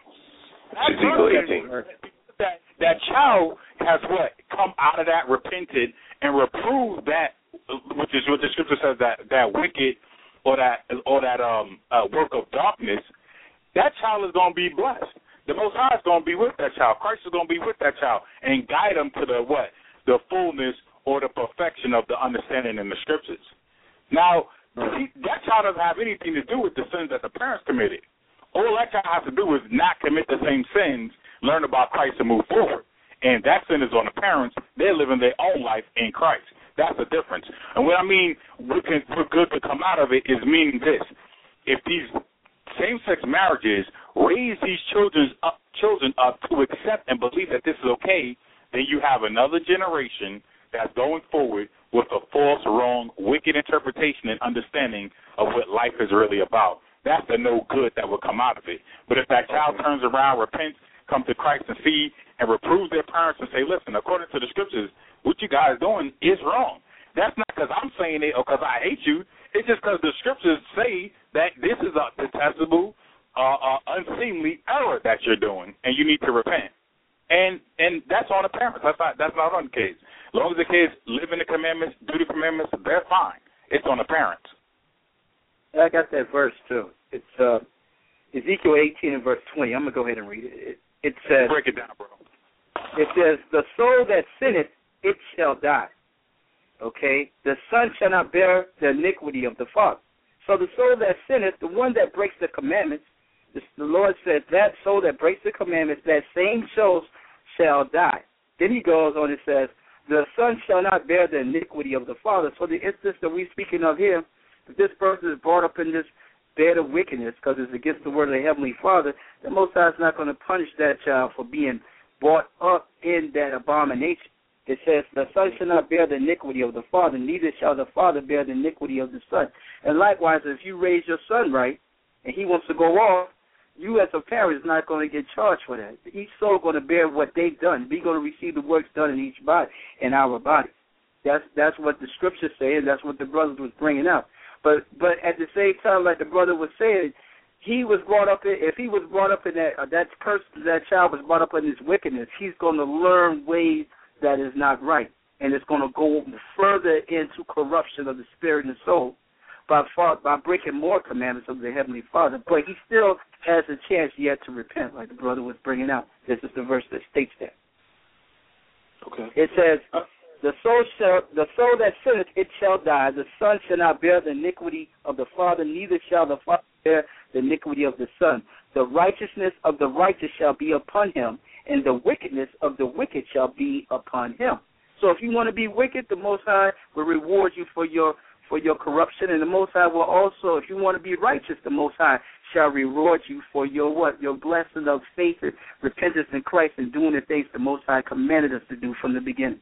That child has what? Come out of that, repented, and reproved that, which is what the scripture says, that wicked or that work of darkness. That child is going to be blessed. the Most High is going to be with that child. Christ is going to be with that child and guide them to the what? The fullness or the perfection of the understanding in the scriptures. Now, that child doesn't have anything to do with the sins that the parents committed. All that child has to do is not commit the same sins, learn about Christ, and move forward. And that sin is on the parents. They're living their own life in Christ. That's the difference. And what I mean, what good to come out of it is meaning this. If these same-sex marriages raise these children up to accept and believe that this is okay, then you have another generation that's going forward with a false, wrong, wicked interpretation and understanding of what life is really about. That's the no good that will come out of it. But if that child turns around, repents, comes to Christ and see and reproves their parents and say, listen, according to the scriptures, what you guys doing is wrong. That's not because I'm saying it or because I hate you. It's just because the scriptures say that this is a detestable, unseemly error that you're doing, and you need to repent. And that's on the parents. That's not on the kids. As long as the kids live in the commandments, do the commandments, they're fine. It's on the parents. I got that verse, too. It's Ezekiel 18 and verse 20. I'm going to go ahead and read it. It says, break it down, bro. It says, the soul that sinneth, it shall die. Okay? The son shall not bear the iniquity of the father. So the soul that sinneth, the one that breaks the commandments, the Lord said, that soul that breaks the commandments, that same soul shall die. Then he goes on and says, the son shall not bear the iniquity of the father. So the instance that we're speaking of here, if this person is brought up in this bed of wickedness because it's against the word of the Heavenly Father, the Most High is not going to punish that child for being brought up in that abomination. It says, the son shall not bear the iniquity of the father, neither shall the father bear the iniquity of the son. And likewise, if you raise your son right and he wants to go off, you as a parent is not going to get charged for that. Each soul is going to bear what they've done. We're going to receive the works done in each body, in our body. That's what the scriptures say, and that's what the brothers was bringing out. But at the same time, like the brother was saying, he was brought up in, if he was brought up in that child was brought up in this wickedness, he's going to learn ways that is not right, and it's going to go further into corruption of the spirit and soul by breaking more commandments of the Heavenly Father. But he still has a chance yet to repent, like the brother was bringing out. This is the verse that states that. Okay. It says, the soul that sinneth, it shall die. The son shall not bear the iniquity of the father, neither shall the father bear the iniquity of the son. The righteousness of the righteous shall be upon him, and the wickedness of the wicked shall be upon him. So if you want to be wicked, the Most High will reward you for your corruption, and the Most High will also, if you want to be righteous, the Most High shall reward you for your what? Your blessing of faith and repentance in Christ and doing the things the Most High commanded us to do from the beginning.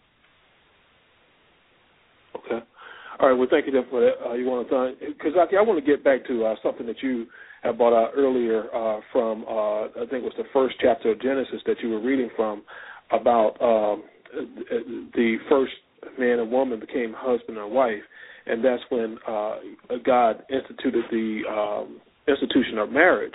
Okay. All right. Well, thank you for that. You want to, because I want to get back to something that you have brought out earlier from I think it was the first chapter of Genesis that you were reading from about the first man and woman became husband and wife, and that's when God instituted the institution of marriage.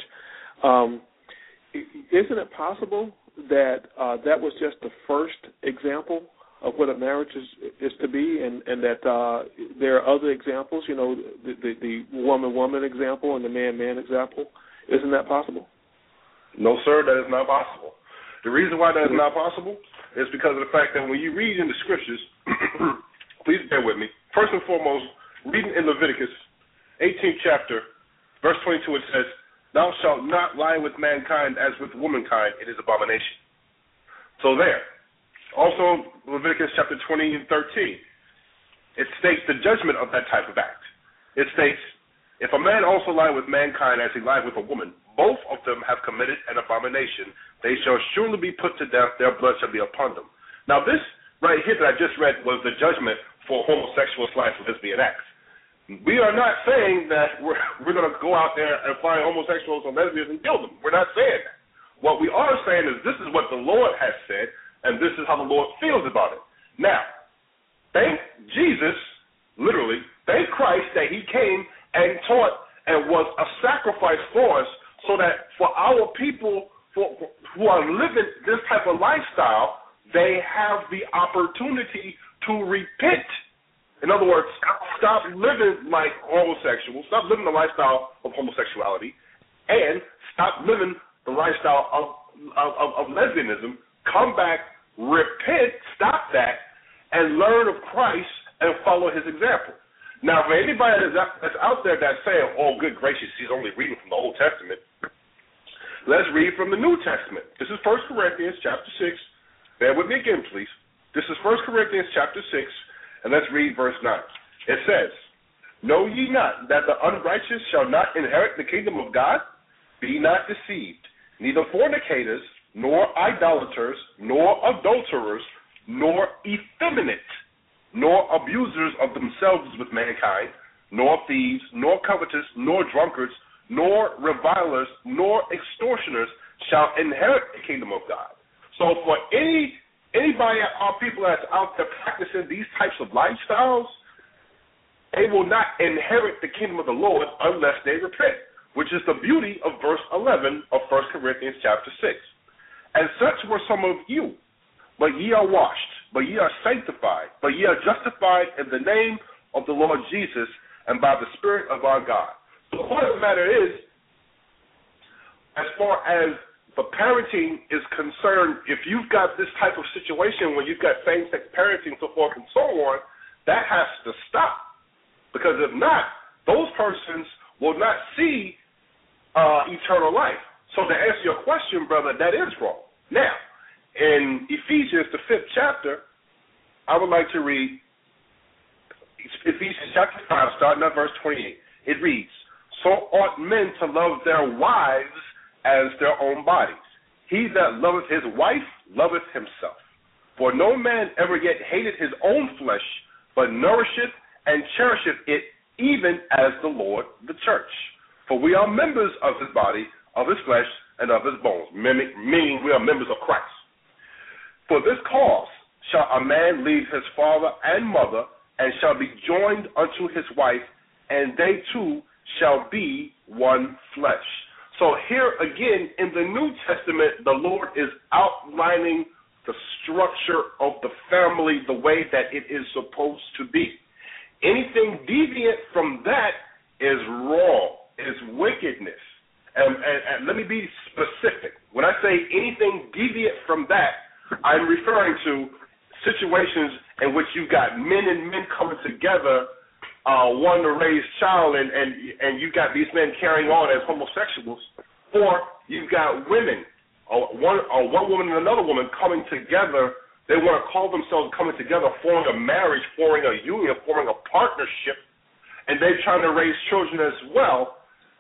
Isn't it possible that that was just the first example of what a marriage is to be, and that there are other examples, you know, the woman-woman example and the man-man example? Isn't that possible? No, sir, that is not possible. The reason why that is not possible is because of the fact that when you read in the scriptures, please bear with me. First and foremost, reading in Leviticus 18th chapter, verse 22, it says, "Thou shalt not lie with mankind as with womankind, it is abomination." So there. Also, Leviticus chapter 20 and 13, it states the judgment of that type of act. It states, "If a man also lie with mankind as he lied with a woman, both of them have committed an abomination. They shall surely be put to death. Their blood shall be upon them." Now, this right here that I just read was the judgment for homosexual / lesbian acts. We are not saying that we're going to go out there and find homosexuals or lesbians and kill them. We're not saying that. What we are saying is this is what the Lord has said, and this is how the Lord feels about it. Now, thank Jesus, literally, thank Christ that he came and taught and was a sacrifice for us so that for our people who are living this type of lifestyle, they have the opportunity to repent. In other words, stop living like homosexuals, stop living the lifestyle of homosexuality, and stop living the lifestyle of of lesbianism, come back, repent, stop that, and learn of Christ and follow his example. Now, for anybody that's out there that's saying, oh, good gracious, he's only reading from the Old Testament, let's read from the New Testament. This is 1 Corinthians chapter 6. Bear with me again, please. This is 1 Corinthians chapter 6, and let's read verse 9. It says, know ye not that the unrighteous shall not inherit the kingdom of God? Be not deceived. Neither fornicators, nor idolaters, nor adulterers, nor effeminate, nor abusers of themselves with mankind, nor thieves, nor covetous, nor drunkards, nor revilers, nor extortioners shall inherit the kingdom of God. So for anybody, our people that's out there practicing these types of lifestyles, they will not inherit the kingdom of the Lord unless they repent, which is the beauty of verse 11 of 1 Corinthians chapter 6. And such were some of you, but ye are washed, but ye are sanctified, but ye are justified in the name of the Lord Jesus and by the Spirit of our God. So the point of the matter is, as far as the parenting is concerned, if you've got this type of situation where you've got same-sex parenting, so forth and so on, that has to stop. Because if not, those persons will not see eternal life. So to answer your question, brother, that is wrong. Now, in Ephesians, the 5th chapter, I would like to read Ephesians chapter 5, starting at verse 28. It reads, so ought men to love their wives as their own bodies. He that loveth his wife loveth himself. For no man ever yet hated his own flesh, but nourisheth and cherisheth it, even as the Lord the church. For we are members of his body, of his flesh, and of his bones, meaning we are members of Christ. For this cause shall a man leave his father and mother, and shall be joined unto his wife, and they two shall be one flesh. So here again, in the New Testament, the Lord is outlining the structure of the family the way that it is supposed to be. Anything deviant from that is wrong, is wickedness. And let me be specific. When I say anything deviant from that, I'm referring to situations in which you've got men and men coming together, one to raise child, and you've got these men carrying on as homosexuals, or you've got women, one woman and another woman coming together. They want to call themselves coming together, forming a marriage, forming a union, forming a partnership, and they're trying to raise children as well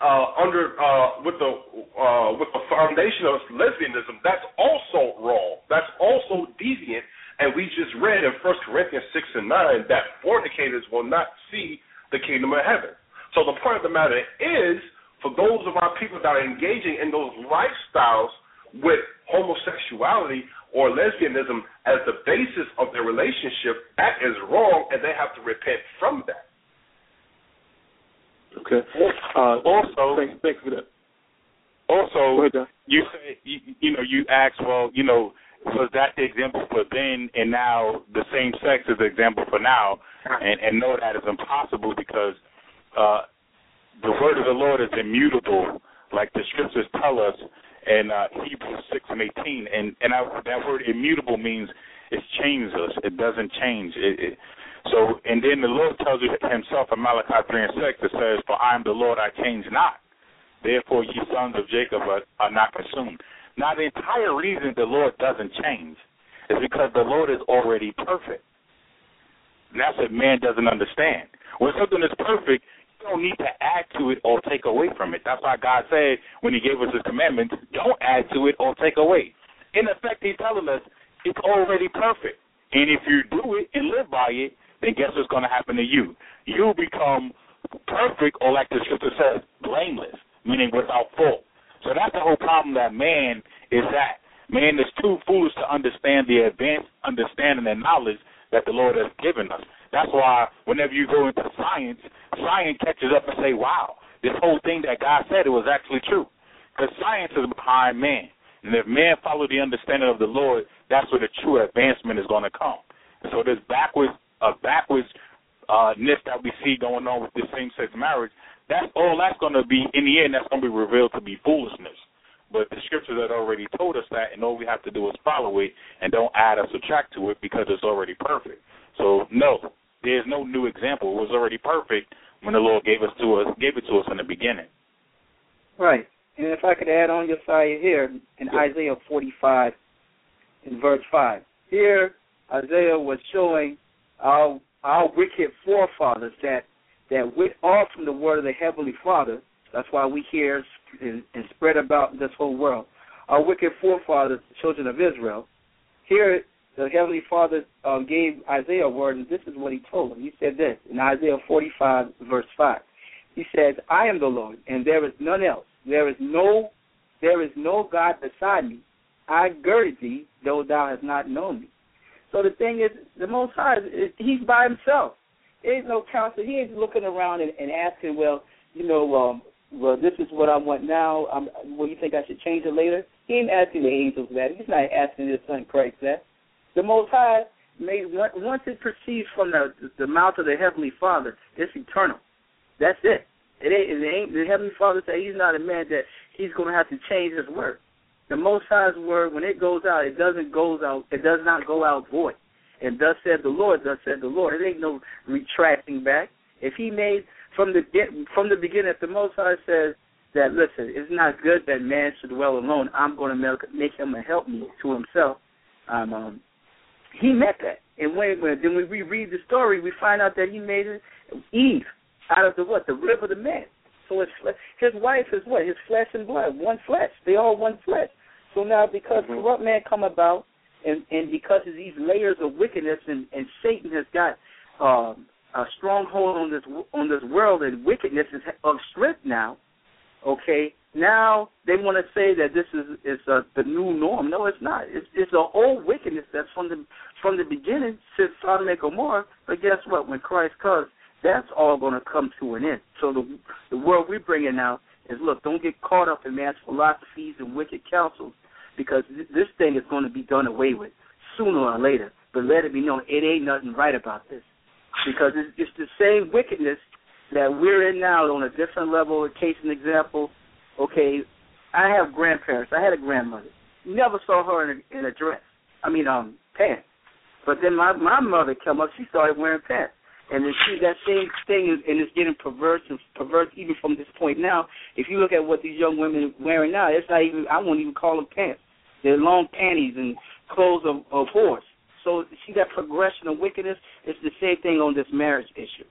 with the foundation of lesbianism. That's also wrong. That's also deviant. And we just read in 1 Corinthians 6 and 9 that fornicators will not see the kingdom of heaven. So the point of the matter is, for those of our people that are engaging in those lifestyles with homosexuality or lesbianism as the basis of their relationship, that is wrong, and they have to repent from that. Okay. Also, thanks for that. Also, you say, you ask, well, was that the example for then, and now the same sex is the example for now, and know that is impossible because the word of the Lord is immutable, like the scriptures tell us in Hebrews 6 and 18, and that word immutable means it changeless, it doesn't change. So, and then the Lord tells you himself in Malachi 3 and 6, it says, for I am the Lord, I change not. Therefore, ye sons of Jacob are not consumed. Now, the entire reason the Lord doesn't change is because the Lord is already perfect. And that's what man doesn't understand. When something is perfect, you don't need to add to it or take away from it. That's why God said when he gave us his commandments, don't add to it or take away. In effect, he's telling us it's already perfect. And if you do it and live by it, then guess what's going to happen to you? You become perfect, or like the scripture says, blameless, meaning without fault. So that's the whole problem that man is at. Man is too foolish to understand the advanced understanding and knowledge that the Lord has given us. That's why whenever you go into science catches up and say, wow, this whole thing that God said, it was actually true. Because science is behind man. And if man follow the understanding of the Lord, that's where the true advancement is going to come. And so this backwardsness that we see going on with this same-sex marriage, that's going to be, in the end, that's going to be revealed to be foolishness. But the scriptures had already told us that, and all we have to do is follow it and don't add or subtract to it because it's already perfect. So, no, there's no new example. It was already perfect when the Lord gave it to us in the beginning. Right. And if I could add on Josiah here in Isaiah 45 in verse 5. Here, Isaiah was showing our wicked forefathers that went off from the word of the Heavenly Father. That's why we hear and spread about this whole world. Our wicked forefathers, the children of Israel. Here, the Heavenly Father gave Isaiah a word, and this is what he told him. He said this in Isaiah 45, verse 5. He says, I am the Lord, and there is none else. There is no God beside me. I girded thee, though thou hast not known me. So the thing is, the Most High, he's by himself. There ain't no counselor. He ain't looking around and asking, well, this is what I want now. Well, you think I should change it later? He ain't asking the angels that. He's not asking his son Christ that. The Most High, once it proceeds from the mouth of the Heavenly Father, it's eternal. That's it. It ain't the Heavenly Father said he's not a man that he's going to have to change his word. The Most High's word, when it goes out, it does not go out void. And thus said the Lord, thus said the Lord. It ain't no retracting back. If he made from the beginning, if the Most High says that, listen, it's not good that man should dwell alone, I'm going to make him a helpmeet to himself. He meant that. And then when we read the story, we find out that he made Eve out of the rib of the man. So his wife is what? His flesh and blood, one flesh. They all one flesh. So now because corrupt man come about, and because of these layers of wickedness, and Satan has got a stronghold on this world, and wickedness is of strength now. Okay, now they want to say that this is the new norm. No, it's not. It's the old wickedness that's from the beginning since Sodom and Gomorrah. But guess what? When Christ comes, that's all going to come to an end. So the world we're bringing now is, look, don't get caught up in man's philosophies and wicked counsels, because this thing is going to be done away with sooner or later. But let it be known, it ain't nothing right about this, because it's the same wickedness that we're in now on a different level. Case in example, okay, I have grandparents. I had a grandmother. Never saw her in a dress. Pants. But then my mother came up, she started wearing pants. And then see that same thing, and it's getting perverse even from this point now. If you look at what these young women are wearing now, it's not even, I won't even call them pants. They're long panties and clothes of horse. So see that progression of wickedness? It's the same thing on this marriage issue.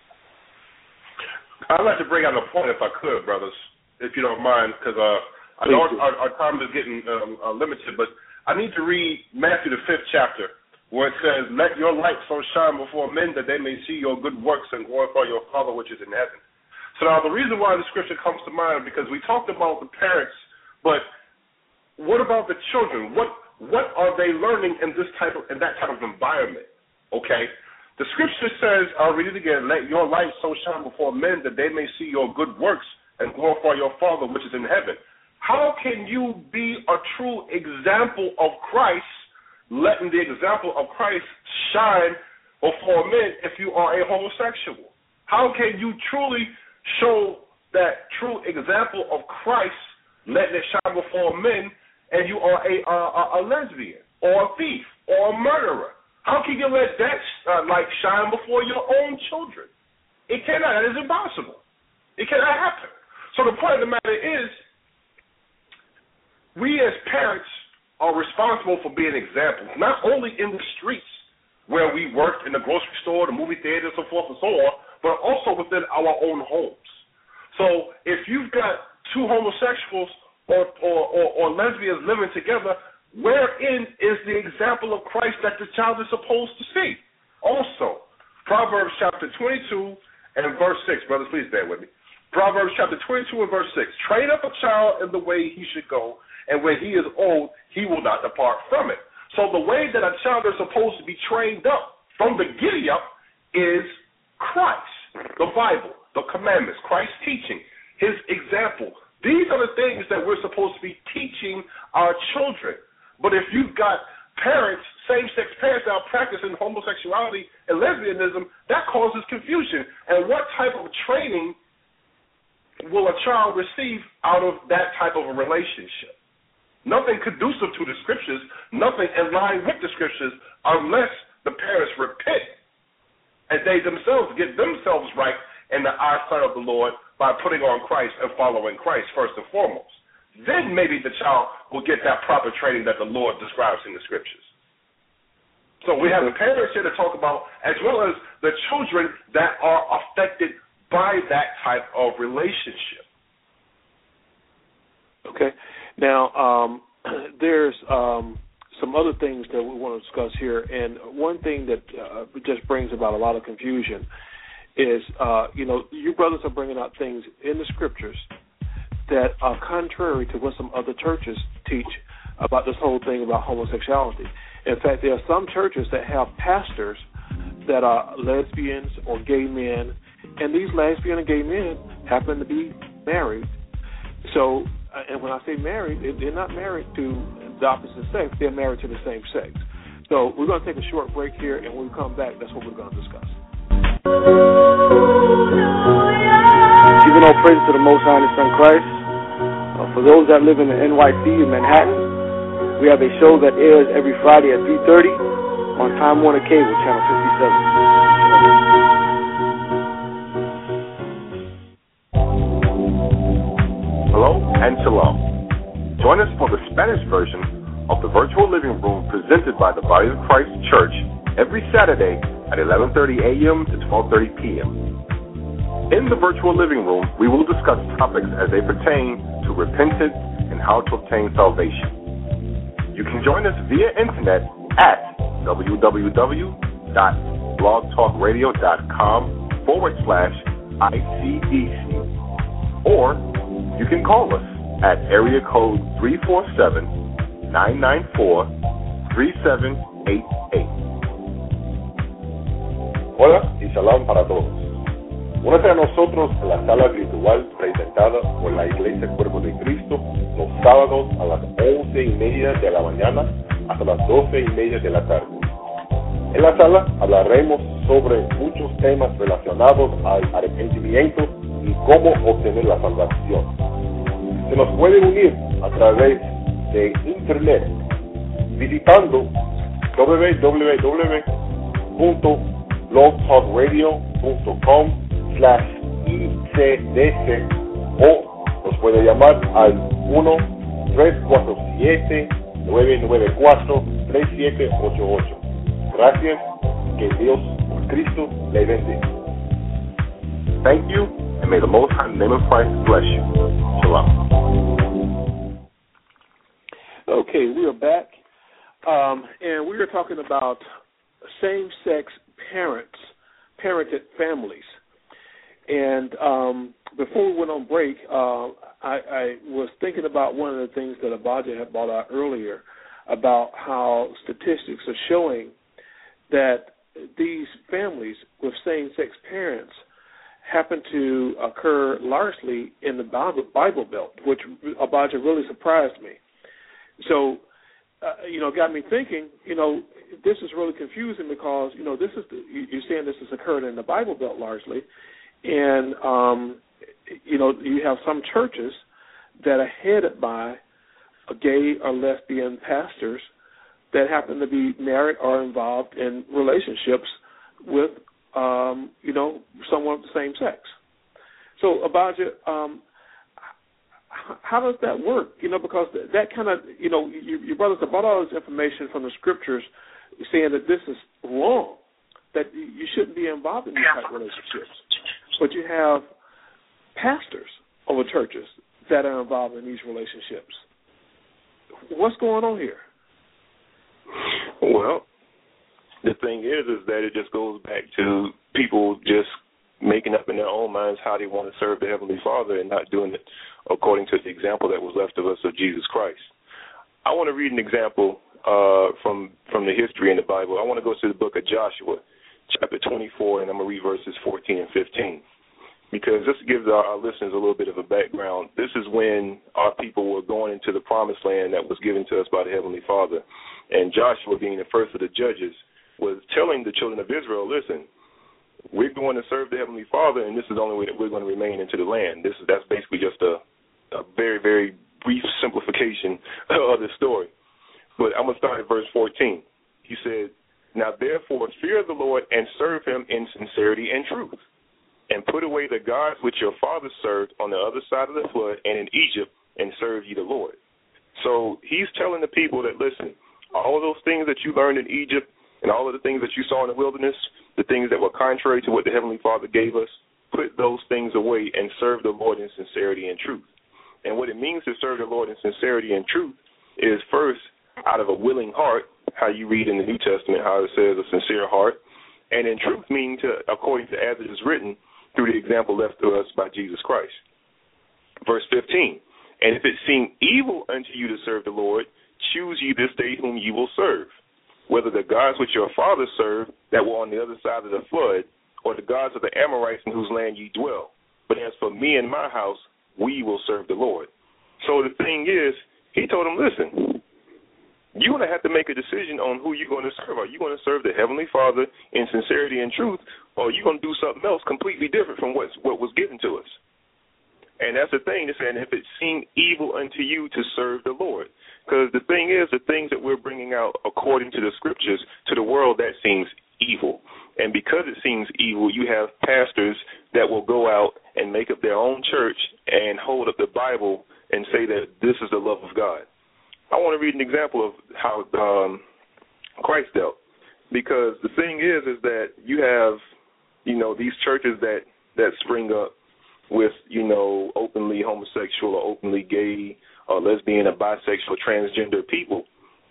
I'd like to bring out a point, if I could, brothers, if you don't mind, because I know our time is getting limited, but I need to read Matthew, the 5th chapter, where it says, let your light so shine before men that they may see your good works and glorify your Father which is in heaven. So now the reason why the scripture comes to mind, because we talked about the parents, but what about the children? What are they learning in that type of environment? Okay? The scripture says, I'll read it again, let your light so shine before men that they may see your good works and glorify your Father which is in heaven. How can you be a true example of Christ, letting the example of Christ shine before men if you are a homosexual? How can you truly show that true example of Christ, letting it shine before men, and you are a lesbian or a thief or a murderer? How can you let that light shine before your own children? It cannot. That is impossible. It cannot happen. So the point of the matter is, we as parents are responsible for being examples, not only in the streets where we work, in the grocery store, the movie theater, so forth and so on, but also within our own homes. So if you've got two homosexuals or lesbians living together, wherein is the example of Christ that the child is supposed to see? Also, Proverbs chapter 22 and verse 6. Brothers, please bear with me. Proverbs chapter 22 and verse 6. Train up a child in the way he should go, and when he is old, he will not depart from it. So the way that a child is supposed to be trained up from the giddy up is Christ, the Bible, the commandments, Christ's teaching, his example. These are the things that we're supposed to be teaching our children. But if you've got parents, same-sex parents that are practicing homosexuality and lesbianism, that causes confusion. And what type of training will a child receive out of that type of a relationship? Nothing conducive to the Scriptures, nothing in line with the Scriptures, unless the parents repent and they themselves get themselves right in the eyesight of the Lord by putting on Christ and following Christ first and foremost. Then maybe the child will get that proper training that the Lord describes in the Scriptures. So we have the parents here to talk about, as well as the children that are affected by that type of relationship. Okay. Now, there's some other things that we want to discuss here, and one thing that just brings about a lot of confusion is, you brothers are bringing out things in the Scriptures that are contrary to what some other churches teach about this whole thing about homosexuality. In fact, there are some churches that have pastors that are lesbians or gay men, and these lesbian and gay men happen to be married. So, and when I say married, they're not married to the opposite sex, they're married to the same sex. So we're going to take a short break here, and when we come back, that's what we're going to discuss. Giving all praise to the Most High and His Son Christ. For those that live in the NYC in Manhattan, we have a show that airs every Friday at 3:30 on Time Warner Cable, Channel 57. Hello and shalom. Join us for the Spanish version of the Virtual Living Room presented by the Body of Christ Church every Saturday at 11:30 a.m. to 12:30 p.m. In the Virtual Living Room, we will discuss topics as they pertain to repentance and how to obtain salvation. You can join us via internet at www.blogtalkradio.com/ICDC, or you can call us at area code 347-994-3788. Hola y shalom para todos. Únete a nosotros en la sala virtual presentada por la Iglesia Cuerpo de Cristo los sábados a las 11:30 de la mañana hasta las 12:30 de la tarde. En la sala hablaremos sobre muchos temas relacionados al arrepentimiento y cómo obtener la salvación. Se nos puede unir a través de internet visitando www.blogtalkradio.com/ICDC o nos puede llamar al 1-347-994-3788. Gracias, que Dios por Cristo le bendiga. Thank you, and may the Most High name of Christ bless you. Shalom. Okay, we are back, and we are talking about same-sex parented families. And before we went on break, I was thinking about one of the things that Abaja had brought out earlier about how statistics are showing that these families with same-sex parents happen to occur largely in the Bible Belt, which Abaja really surprised me. So, got me thinking, this is really confusing because, this is you're saying this has occurred in the Bible Belt largely, and, you have some churches that are headed by gay or lesbian pastors that happen to be married or involved in relationships with, someone of the same sex. So, Abaja, how does that work? Because that kind of, your brothers have brought all this information from the Scriptures saying that this is wrong, that you shouldn't be involved in these type of relationships. But you have pastors over churches that are involved in these relationships. What's going on here? Well, the thing is that it just goes back to people just making up in their own minds how they want to serve the Heavenly Father and not doing it according to the example that was left of us of Jesus Christ. I want to read an example from the history in the Bible. I want to go to the book of Joshua, chapter 24, and I'm going to read verses 14 and 15. Because this gives our listeners a little bit of a background. This is when our people were going into the promised land that was given to us by the Heavenly Father. And Joshua, being the first of the judges, was telling the children of Israel, listen, we're going to serve the Heavenly Father, and this is the only way that we're going to remain into the land. That's basically just a very, very brief simplification of the story. But I'm going to start at verse 14. He said, now therefore fear the Lord and serve him in sincerity and truth, and put away the gods which your fathers served on the other side of the flood and in Egypt, and serve ye the Lord. So he's telling the people that, listen, all of those things that you learned in Egypt and all of the things that you saw in the wilderness, the things that were contrary to what the Heavenly Father gave us, put those things away and serve the Lord in sincerity and truth. And what it means to serve the Lord in sincerity and truth is, first, out of a willing heart, how you read in the New Testament, how it says a sincere heart, and in truth meaning to, according to as it is written, through the example left to us by Jesus Christ. Verse 15, and if it seem evil unto you to serve the Lord, choose ye this day whom ye will serve, whether the gods which your fathers served that were on the other side of the flood, or the gods of the Amorites in whose land ye dwell. But as for me and my house, we will serve the Lord. So the thing is, he told them, listen, you're going to have to make a decision on who you're going to serve. Are you going to serve the Heavenly Father in sincerity and truth, or are you going to do something else completely different from what was given to us? And that's the thing, they're saying, if it seemed evil unto you to serve the Lord. Because the thing is, the things that we're bringing out according to the scriptures to the world, that seems evil. And because it seems evil, you have pastors that will go out and make up their own church and hold up the Bible and say that this is the love of God. I want to read an example of how Christ dealt. Because the thing is that you have, these churches that spring up with, openly homosexual or openly gay or lesbian or bisexual, transgender people,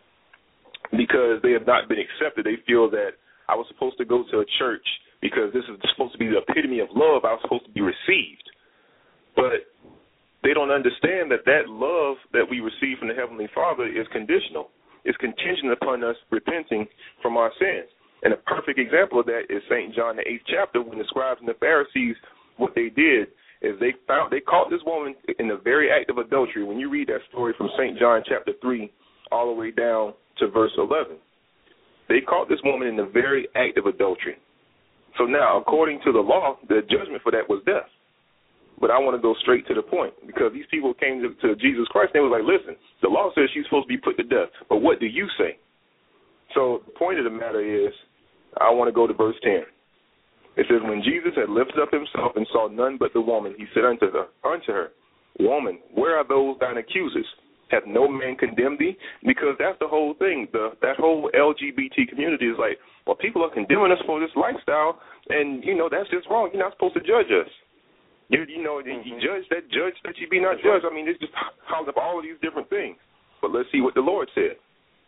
because they have not been accepted. They feel that I was supposed to go to a church because this is supposed to be the epitome of love. I was supposed to be received. But they don't understand that love that we receive from the Heavenly Father is conditional. It's contingent upon us repenting from our sins. And a perfect example of that is St. John, the 8th chapter, when the scribes and the Pharisees, what they did is they caught this woman in the very act of adultery. When you read that story from St. John chapter 3 all the way down to verse 11, they caught this woman in the very act of adultery. So now, according to the law, the judgment for that was death. But I want to go straight to the point, because these people came to Jesus Christ and they was like, listen, the law says she's supposed to be put to death, but what do you say? So the point of the matter is, I want to go to verse 10. It says, when Jesus had lifted up himself and saw none but the woman, he said unto her, Woman, where are those thine accusers? Hath no man condemned thee? Because that's the whole thing. That whole LGBT community is like, well, people are condemning us for this lifestyle, and, that's just wrong. You're not supposed to judge us. You judge that you be not judged. I mean, it's just house up all of these different things. But let's see what the Lord said.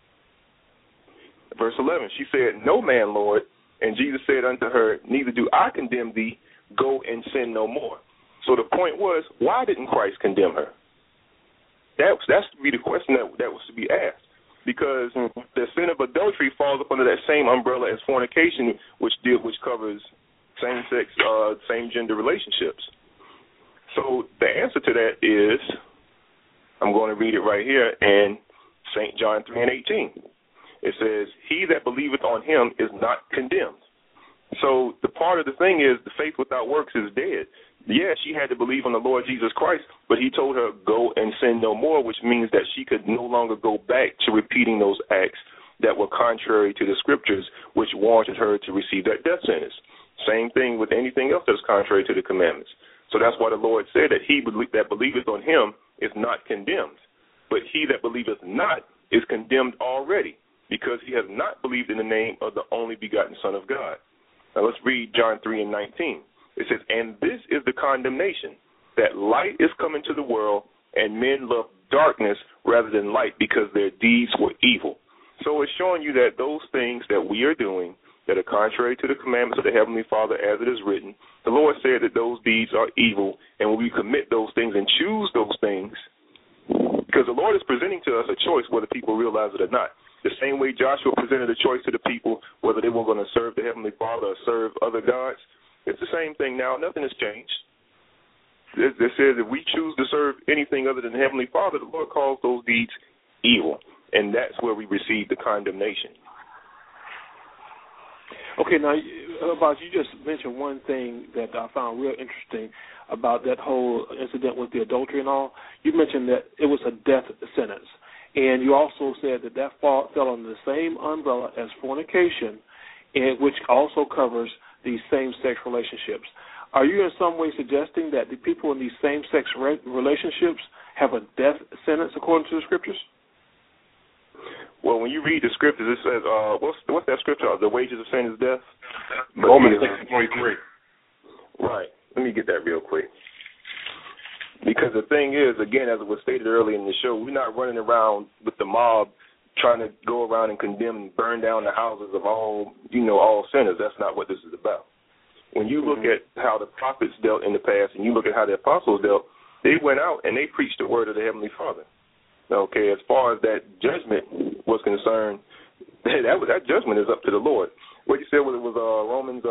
Verse 11, she said, No man, Lord. And Jesus said unto her, Neither do I condemn thee. Go and sin no more. So the point was, why didn't Christ condemn her? That's to be the question that was to be asked. Because the sin of adultery falls up under that same umbrella as fornication, which covers same-sex, same-gender relationships. So the answer to that is, I'm going to read it right here in St. John 3:18. It says, He that believeth on him is not condemned. So the part of the thing is, the faith without works is dead. Yeah, she had to believe on the Lord Jesus Christ, but he told her, go and sin no more, which means that she could no longer go back to repeating those acts that were contrary to the scriptures, which warranted her to receive that death sentence. Same thing with anything else that's contrary to the commandments. So that's why the Lord said that he that believeth on him is not condemned. But he that believeth not is condemned already, because he has not believed in the name of the only begotten Son of God. Now let's read John 3:19. It says, And this is the condemnation, that light is come into the world, and men love darkness rather than light, because their deeds were evil. So it's showing you that those things that we are doing that are contrary to the commandments of the Heavenly Father as it is written, the Lord said that those deeds are evil, and when we commit those things and choose those things, because the Lord is presenting to us a choice whether people realize it or not. The same way Joshua presented a choice to the people whether they were going to serve the Heavenly Father or serve other gods, it's the same thing now. Nothing has changed. It says if we choose to serve anything other than the Heavenly Father, the Lord calls those deeds evil, and that's where we receive the condemnation. Okay, now, Boz, you just mentioned one thing that I found real interesting about that whole incident with the adultery and all. You mentioned that it was a death sentence, and you also said that fell under the same umbrella as fornication, which also covers these same-sex relationships. Are you in some way suggesting that the people in these same-sex relationships have a death sentence according to the Scriptures? Well, when you read the Scriptures, it says, what's that Scripture? The wages of sin is death? Romans 6:23. Right. Let me get that real quick. Because the thing is, again, as it was stated earlier in the show, we're not running around with the mob trying to go around and condemn and burn down the houses of all sinners. That's not what this is about. When you look at how the prophets dealt in the past and you look at how the apostles dealt, they went out and they preached the word of the Heavenly Father. Okay, as far as that judgment was concerned, that judgment is up to the Lord. What you said was Romans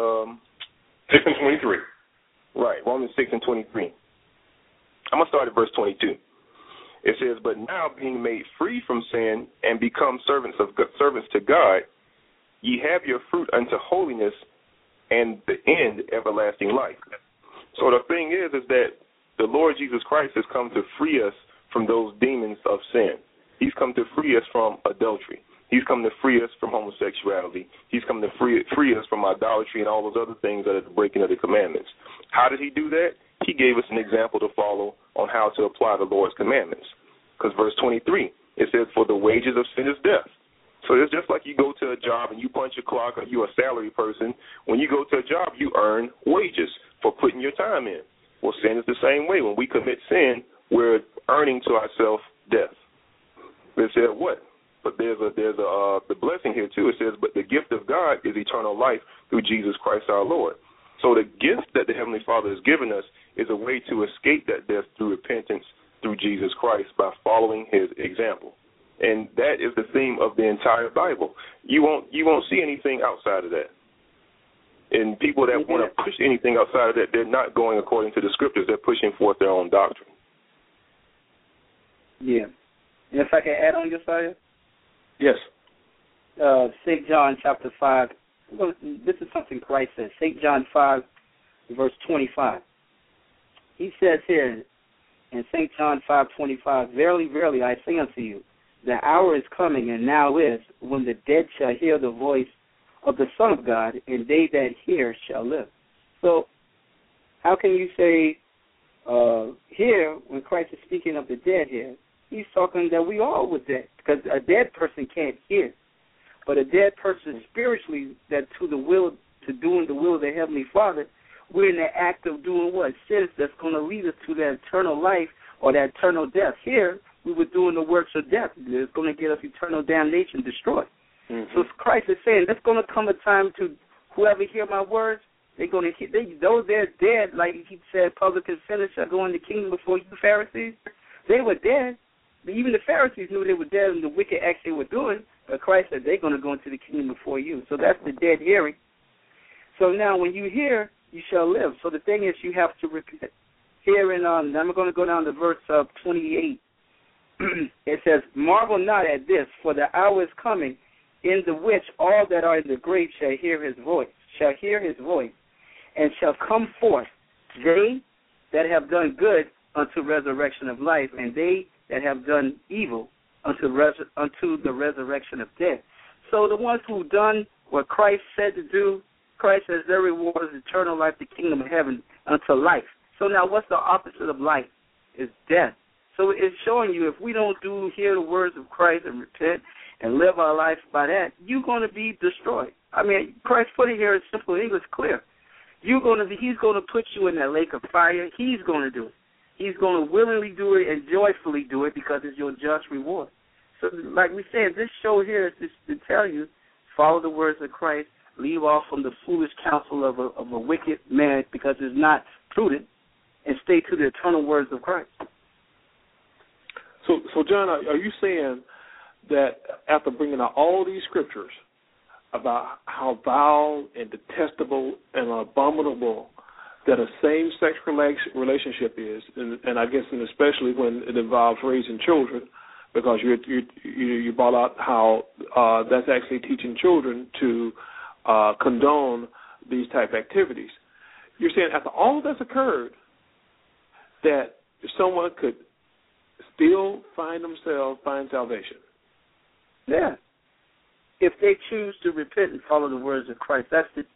6:23. Right, Romans 6:23. I'm going to start at verse 22. It says, "But now being made free from sin and become servants to God, ye have your fruit unto holiness and the end everlasting life." So the thing is that the Lord Jesus Christ has come to free us from those demons of sin. He's come to free us from adultery. He's come to free us from homosexuality. He's come to free us from idolatry and all those other things that are the breaking of the commandments. How did he do that? He gave us an example to follow on how to apply the Lord's commandments. Because verse 23, it says, "For the wages of sin is death." So it's just like you go to a job and you punch a clock, or you're a salary person. When you go to a job, you earn wages for putting your time in. Well, sin is the same way. When we commit sin, we're earning to ourselves death. It said what? But there's the blessing here too. It says, "But the gift of God is eternal life through Jesus Christ our Lord." So the gift that the Heavenly Father has given us is a way to escape that death through repentance through Jesus Christ by following His example. And that is the theme of the entire Bible. You won't see anything outside of that. And people that want to push anything outside of that, they're not going according to the Scriptures. They're pushing forth their own doctrine. Yeah. And if I can add on, Josiah? Yes. St. John chapter 5. Well, this is something Christ says. St. John 5, verse 25. He says here in St. John 5:25, "Verily, verily, I say unto you, the hour is coming, and now is, when the dead shall hear the voice of the Son of God, and they that hear shall live." So how can you say here, when Christ is speaking of the dead here, he's talking that we all were dead, because a dead person can't hear. But a dead person spiritually, that doing the will of the Heavenly Father, we're in the act of doing what? Sins that's going to lead us to that eternal life or that eternal death. Here, we were doing the works of death. It's going to get us eternal damnation, destroyed. Mm-hmm. So Christ is saying there's going to come a time to whoever hear my words, they're going to hear, those they're dead, like he said, publican sinners shall go in the kingdom before you Pharisees. They were dead. But even the Pharisees knew they were dead and the wicked acts they were doing. But Christ said they're going to go into the kingdom before you. So that's the dead hearing. So now when you hear, you shall live. So the thing is, you have to repent. Here in, I'm going to go down to verse 28. It says, "Marvel not at this, for the hour is coming, in the which all that are in the grave shall hear his voice, and shall come forth, they that have done good unto resurrection of life, and they that have done evil unto the resurrection of death." So the ones who done what Christ said to do, Christ says their reward is eternal life, the kingdom of heaven, unto life. So now what's the opposite of life? Is death. So it's showing you if we don't hear the words of Christ and repent and live our life by that, you're going to be destroyed. I mean, Christ put it here in simple English, clear. He's going to put you in that lake of fire. He's going to do it. He's going to willingly do it and joyfully do it because it's your just reward. So like we said, this show here is just to tell you, follow the words of Christ, leave off from the foolish counsel of a wicked man because it's not prudent, and stay to the eternal words of Christ. So John, are you saying that after bringing out all these scriptures about how vile and detestable and abominable that a same-sex relationship is, and I guess and especially when it involves raising children, because you brought out how that's actually teaching children to condone these type activities. You're saying after all that's occurred, that someone could still find salvation. Yeah. If they choose to repent and follow the words of Christ, that's the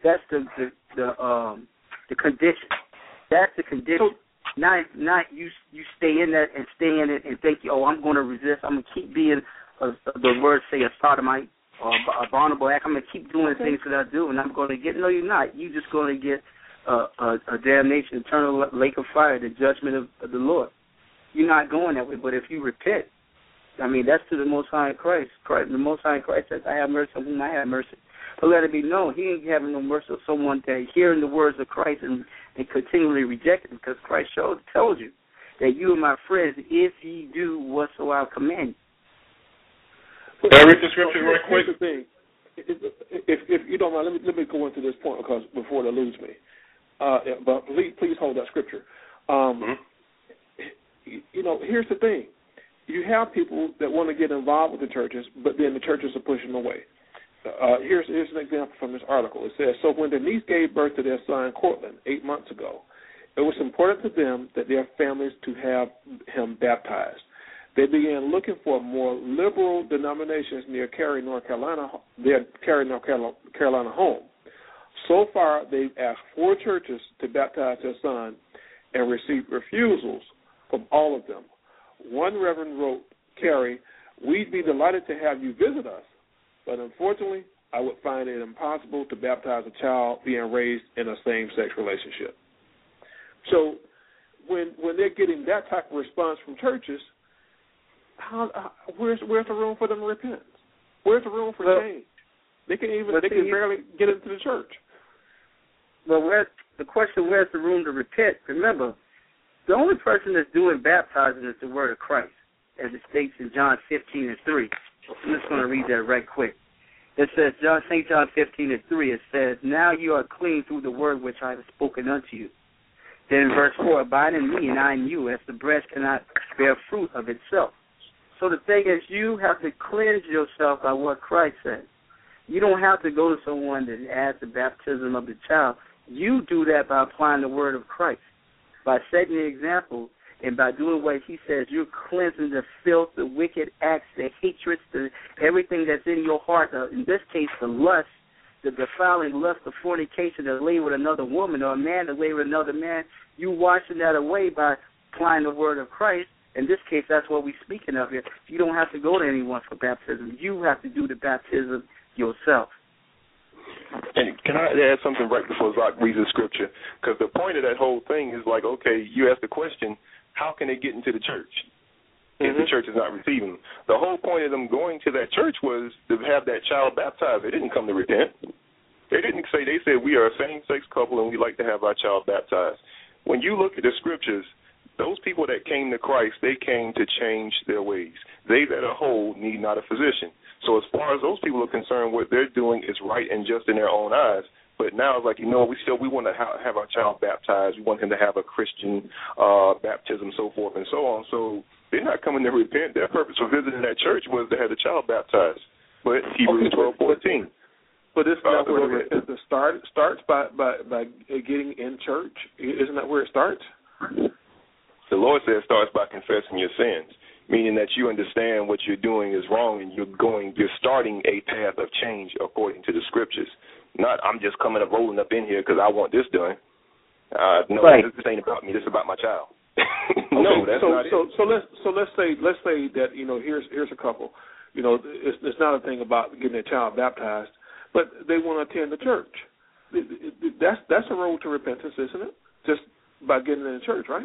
condition. That's the condition. So, not you stay in that and stay in it and think, I'm going to resist. I'm going to keep being the words say a sodomite or a abominable act. I'm going to keep doing the things that I do, and I'm going to get. No, you're not. You're just going to get a damnation, eternal lake of fire, the judgment of the Lord. You're not going that way. But if you repent, that's to the Most High Christ. The Most High Christ says, I have mercy on whom I have mercy. But let it be known, he ain't having no mercy on someone that hearing the words of Christ and continually rejecting, because Christ tells you that you are my friends if ye do whatsoever I command you. Can I read the scripture right quick? Here's the thing. If you don't mind, let me go into this point because before it eludes me. But please hold that scripture. Here's the thing. You have people that want to get involved with the churches, but then the churches are pushing them away. Here's an example from this article. It says, so when Denise gave birth to their son, Cortland, 8 months ago, it was important to them that their families to have him baptized. They began looking for more liberal denominations near Cary, North Carolina, home. So far, they've asked 4 churches to baptize their son and received refusals from all of them. One reverend wrote, Cary, we'd be delighted to have you visit us, but unfortunately, I would find it impossible to baptize a child being raised in a same-sex relationship. So when they're getting that type of response from churches, where's the room for them to repent? Where's the room for change? They can barely get into the church. Well, the question, where's the room to repent? Remember, the only person that's doing baptizing is the word of Christ, as it states in John 15:3. I'm just going to read that right quick. It says, St. John 15:3, it says, now you are clean through the word which I have spoken unto you. Then in verse 4, abide in me and I in you, as the branch cannot bear fruit of itself. So the thing is, you have to cleanse yourself by what Christ said. You don't have to go to someone that adds the baptism of the child. You do that by applying the word of Christ, by setting the example, and by doing what he says. You're cleansing the filth, the wicked acts, the hatreds, everything that's in your heart. In this case, the lust, the defiling lust, the fornication that lay with another woman or a man that lay with another man. You washing that away by applying the word of Christ. In this case, that's what we're speaking of here. You don't have to go to anyone for baptism. You have to do the baptism yourself. And can I add something right before Zach reads the scripture? Because the point of that whole thing is like, okay, you ask the question, how can they get into the church if the church is not receiving them? The whole point of them going to that church was to have that child baptized. They didn't come to repent. They said we are a same-sex couple and we like to have our child baptized. When you look at the scriptures, those people that came to Christ, they came to change their ways. They that are whole need not a physician. So as far as those people are concerned, what they're doing is right and just in their own eyes. But now it's like, we want to have our child baptized. We want him to have a Christian baptism, so forth and so on. So they're not coming to repent. Their purpose for visiting that church was to have the child baptized. But Hebrews 12:14. But isn't that where the starts by getting in church? Isn't that where it starts? The Lord says it starts by confessing your sins, meaning that you understand what you're doing is wrong and you're starting a path of change according to the scriptures. Not I'm just rolling up in here because I want this done. No, right. This ain't about me. This is about my child. No, that's not it. So let's say that here's a couple. It's not a thing about getting a child baptized, but they want to attend the church. That's a road to repentance, isn't it? Just by getting in the church, right?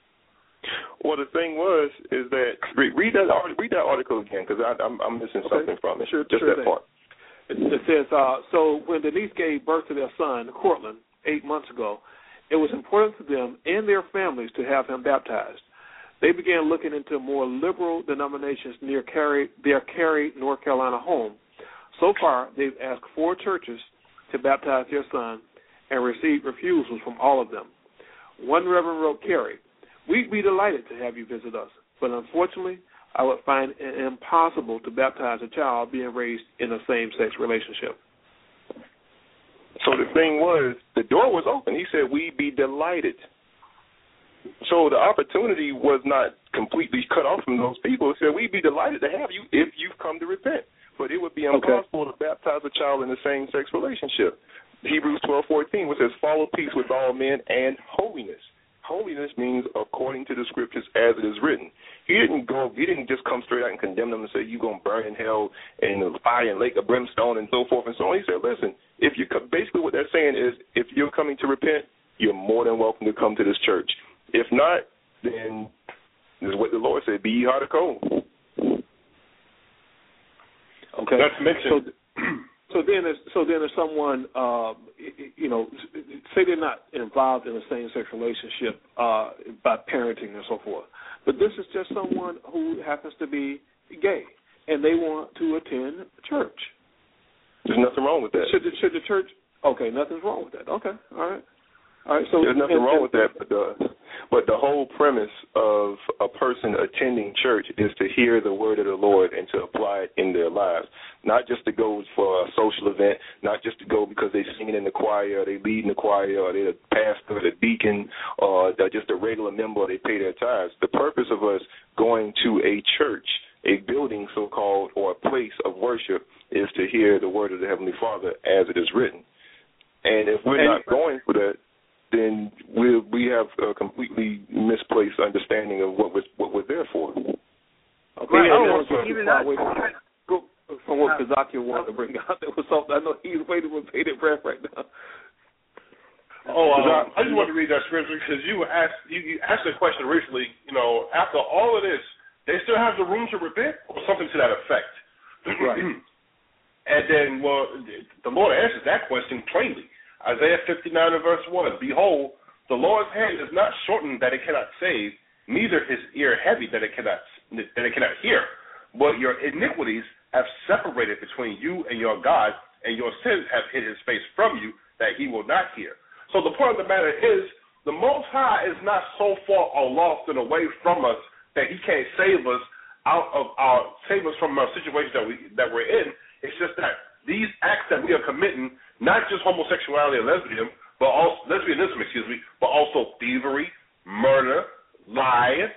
Well, the thing is that read that article again because I'm missing something from it. That part. It says, so when Denise gave birth to their son, Cortland, 8 months ago, it was important to them and their families to have him baptized. They began looking into more liberal denominations near their Cary, North Carolina home. So far, they've asked 4 churches to baptize their son and received refusals from all of them. One reverend wrote, Cary, we'd be delighted to have you visit us, but unfortunately, I would find it impossible to baptize a child being raised in a same-sex relationship. So the thing was, the door was open. He said, "We be delighted." So the opportunity was not completely cut off from those people. He said, "We'd be delighted to have you if you've come to repent." But it would be impossible to baptize a child in a same-sex relationship. Hebrews 12:14, which says, "Follow peace with all men and holiness." Holiness means according to the scriptures as it is written. He didn't just come straight out and condemn them and say, "You're going to burn in hell in the fire and lake of brimstone," and so forth and so on. He said, listen, if you basically what they're saying is, if you're coming to repent, you're more than welcome to come to this church. If not, then this is what the Lord said, "Be ye hot or cold." Okay. That's mentioned. So then there's someone, say they're not involved in a same-sex relationship by parenting and so forth, but this is just someone who happens to be gay and they want to attend church. There's nothing wrong with that. Should the church? Okay, nothing's wrong with that. Okay, all right. So there's nothing wrong with that, but the whole premise of a person attending church is to hear the word of the Lord and to apply it in their lives, not just to go for a social event, not just to go because they're singing in the choir, or they lead in the choir, or they're the pastor, or the deacon, or they're just a regular member, or they pay their tithes. The purpose of us going to a church, a building so-called, or a place of worship, is to hear the word of the Heavenly Father as it is written. And if we're not going for that, then we have a completely misplaced understanding of what we're there for. Okay. Right. Even that. From what Kazakia wanted to bring out, there was something. I know he's waiting with bated breath right now. I just wanted to read that scripture because you asked a question recently. After all of this, they still have the room to repent, or something to that effect. Right. And then, the Lord answers that question plainly. Isaiah 59 and verse 1, "Behold, the Lord's hand is not shortened that it cannot save, neither his ear heavy that it cannot hear. But your iniquities have separated between you and your God, and your sins have hid his face from you, that he will not hear." So the point of the matter is, the Most High is not so far aloft and away from us that he can't save us from our situation that we're in. It's just that these acts that we are committing, not just homosexuality and lesbianism, but also thievery, murder, lying,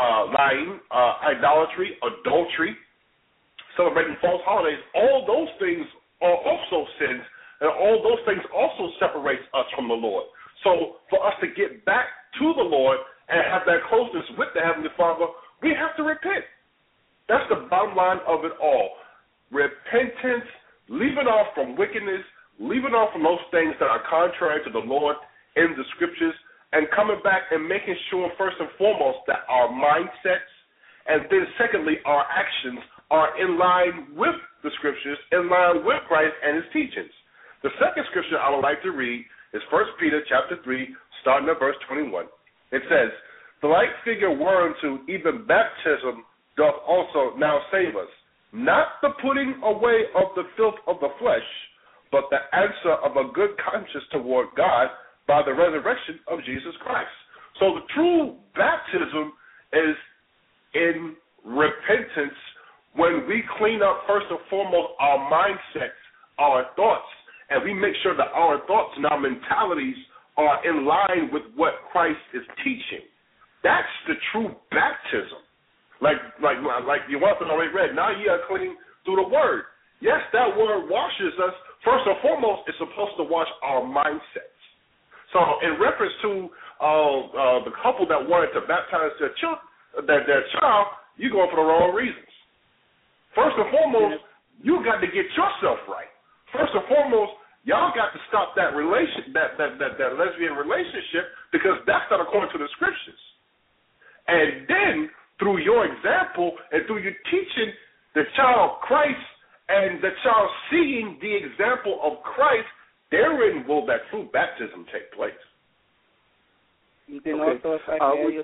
idolatry, adultery, celebrating false holidays, all those things are also sins, and all those things also separates us from the Lord. So for us to get back to the Lord and have that closeness with the Heavenly Father, we have to repent. That's the bottom line of it all. Repentance, leaving off from wickedness, leaving off from those things that are contrary to the Lord in the Scriptures, and coming back and making sure, first and foremost, that our mindsets, and then secondly, our actions are in line with the Scriptures, in line with Christ and his teachings. The second scripture I would like to read is 1 Peter chapter 3, starting at verse 21. It says, "The like figure whereunto even baptism doth also now save us, not the putting away of the filth of the flesh, but the answer of a good conscience toward God by the resurrection of Jesus Christ." So the true baptism is in repentance, when we clean up first and foremost our mindsets, our thoughts, and we make sure that our thoughts and our mentalities are in line with what Christ is teaching. That's the true baptism. Like you already read, now ye are clean through the word. Yes, that word washes us. First and foremost, it's supposed to wash our mindsets. So in reference to the couple that wanted to baptize their child, you're going for the wrong reasons. First and foremost, you got to get yourself right. First and foremost, y'all got to stop that that lesbian relationship, because that's not according to the Scriptures. And then, through your example and through your teaching the child Christ, and the child seeing the example of Christ, therein will that true baptism take place. You can also, if I can,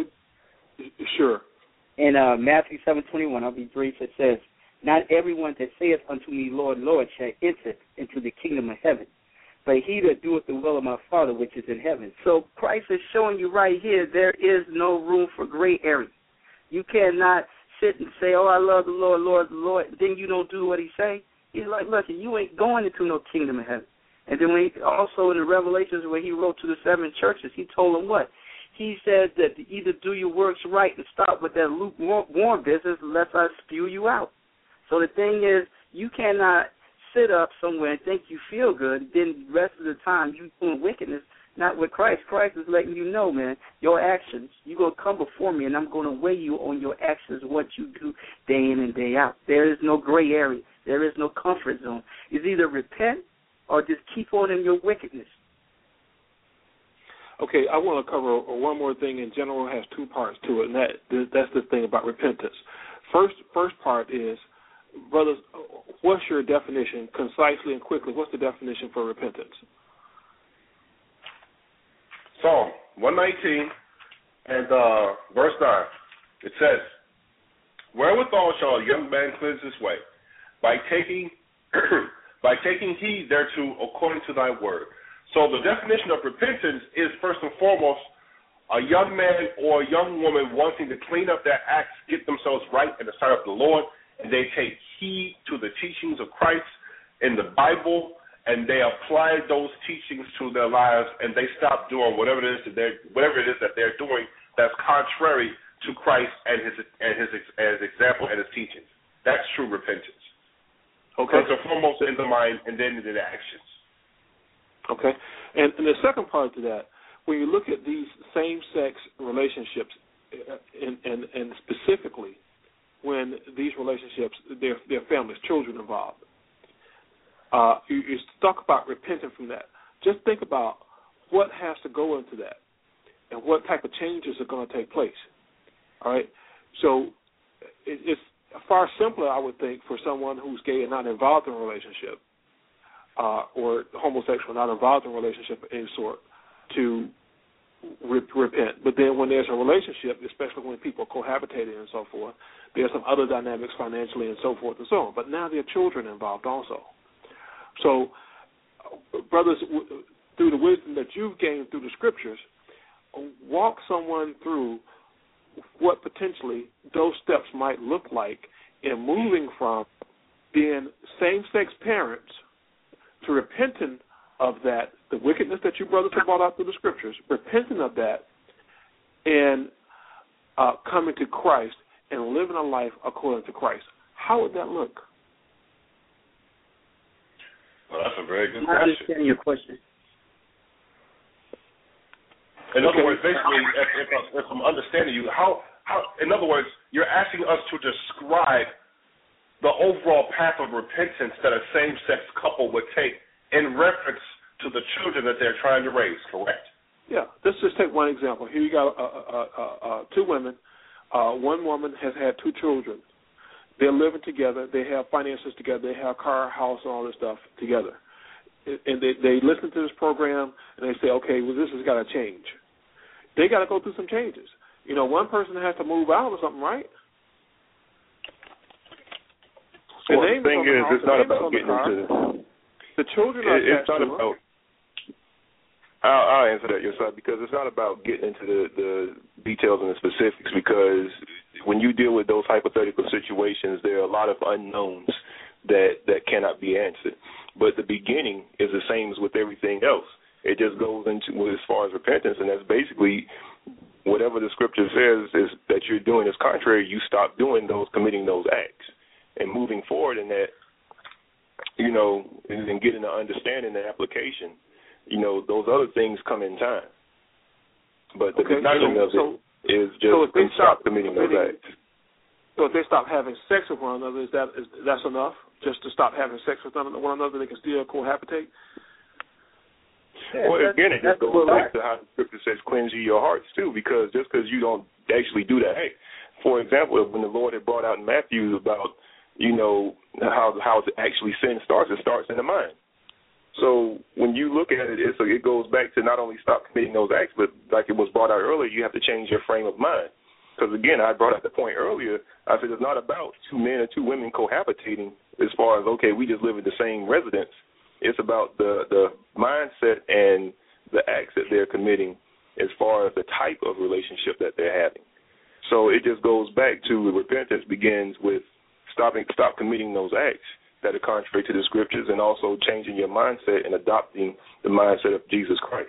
Sure. In Matthew 7:21, I'll be brief. It says, "Not everyone that saith unto me, Lord, Lord, shall enter into the kingdom of heaven, but he that doeth the will of my Father which is in heaven." So Christ is showing you right here there is no room for gray area. You cannot sit and say, "Oh, I love the Lord, Lord, the Lord," then you don't do what he say. He's like, look, you ain't going into no kingdom of heaven. And then when also in the Revelations where he wrote to the 7 churches, he told them what? He said that either do your works right and stop with that lukewarm business, unless I spew you out. So the thing is, you cannot sit up somewhere and think you feel good, then the rest of the time you doing wickedness, not with Christ. Christ is letting you know, man, your actions, you're going to come before me, and I'm going to weigh you on your actions, what you do day in and day out. There is no gray area. There is no comfort zone. It's either repent or just keep on in your wickedness. Okay, I want to cover one more thing. In general, it has 2 parts to it, and that's the thing about repentance. First part is, brothers, what's your definition, concisely and quickly, what's the definition for repentance? Psalm 119 and verse 9, it says, "Wherewithal shall a young man cleanse his way? By taking heed thereto according to thy word." So the definition of repentance is, first and foremost, a young man or a young woman wanting to clean up their acts, get themselves right in the sight of the Lord, and they take heed to the teachings of Christ in the Bible, and they apply those teachings to their lives, and they stop doing whatever it is that they're doing that's contrary to Christ and his example and his teachings. That's true repentance. Okay. First and foremost in the mind, and then in the actions. Okay. And the second part to that, when you look at these same-sex relationships, and specifically when these relationships, their families, children involved, you talk about repenting from that. Just think about what has to go into that and what type of changes are going to take place. All right? So it's far simpler, I would think, for someone who's gay and not involved in a relationship, or homosexual, not involved in a relationship of any sort, to repent. But then when there's a relationship, especially when people are cohabitating and so forth, there's some other dynamics financially and so forth and so on. But now there are children involved also. So, brothers, through the wisdom that you've gained through the scriptures, walk someone through what potentially those steps might look like in moving from being same-sex parents to repenting of that, the wickedness that you brothers have brought out through the scriptures, repenting of that, and coming to Christ and living a life according to Christ. How would that look? Well, that's a very good question. I understand your question. In other words, basically, if I'm understanding you, how, in other words, you're asking us to describe the overall path of repentance that a same-sex couple would take in reference to the children that they're trying to raise, correct? Yeah. Let's just take one example. Here you got 2 women. One woman has had 2 children. They're living together. They have finances together. They have car, house, and all this stuff together. And they listen to this program, and they say, okay, well, this has got to change. They got to go through some changes. You know, one person has to move out or something, right? Well, the thing is, it's not about getting into the children. It's not about. I'll answer that yourself, because it's not about getting into the details and the specifics, because when you deal with those hypothetical situations, there are a lot of unknowns that cannot be answered. But the beginning is the same as with everything else. It just goes into as far as repentance, and that's basically whatever the scripture says is that you're doing is contrary, you stop doing those, committing those acts. And moving forward in that, you know, and getting the understanding, the application, you know, those other things come in time. But the beginning of it is just stop committing those acts. So if they stop having sex with one another, that's enough? Just to stop having sex with one another, they can still cohabitate? Yeah, well, again, it just goes back to how the scripture says, cleanse ye your hearts, too, because just because you don't actually do that. Hey, for example, when the Lord had brought out in Matthew about, you know, how actually sin starts, it starts in the mind. So when you look at it, it goes back to not only stop committing those acts, but like it was brought out earlier, you have to change your frame of mind. Because, again, I brought up the point earlier, I said it's not about 2 men or 2 women cohabitating as far as, okay, we just live in the same residence. It's about the mindset and the acts that they're committing as far as the type of relationship that they're having. So it just goes back to repentance begins with stop committing those acts that are contrary to the scriptures, and also changing your mindset and adopting the mindset of Jesus Christ.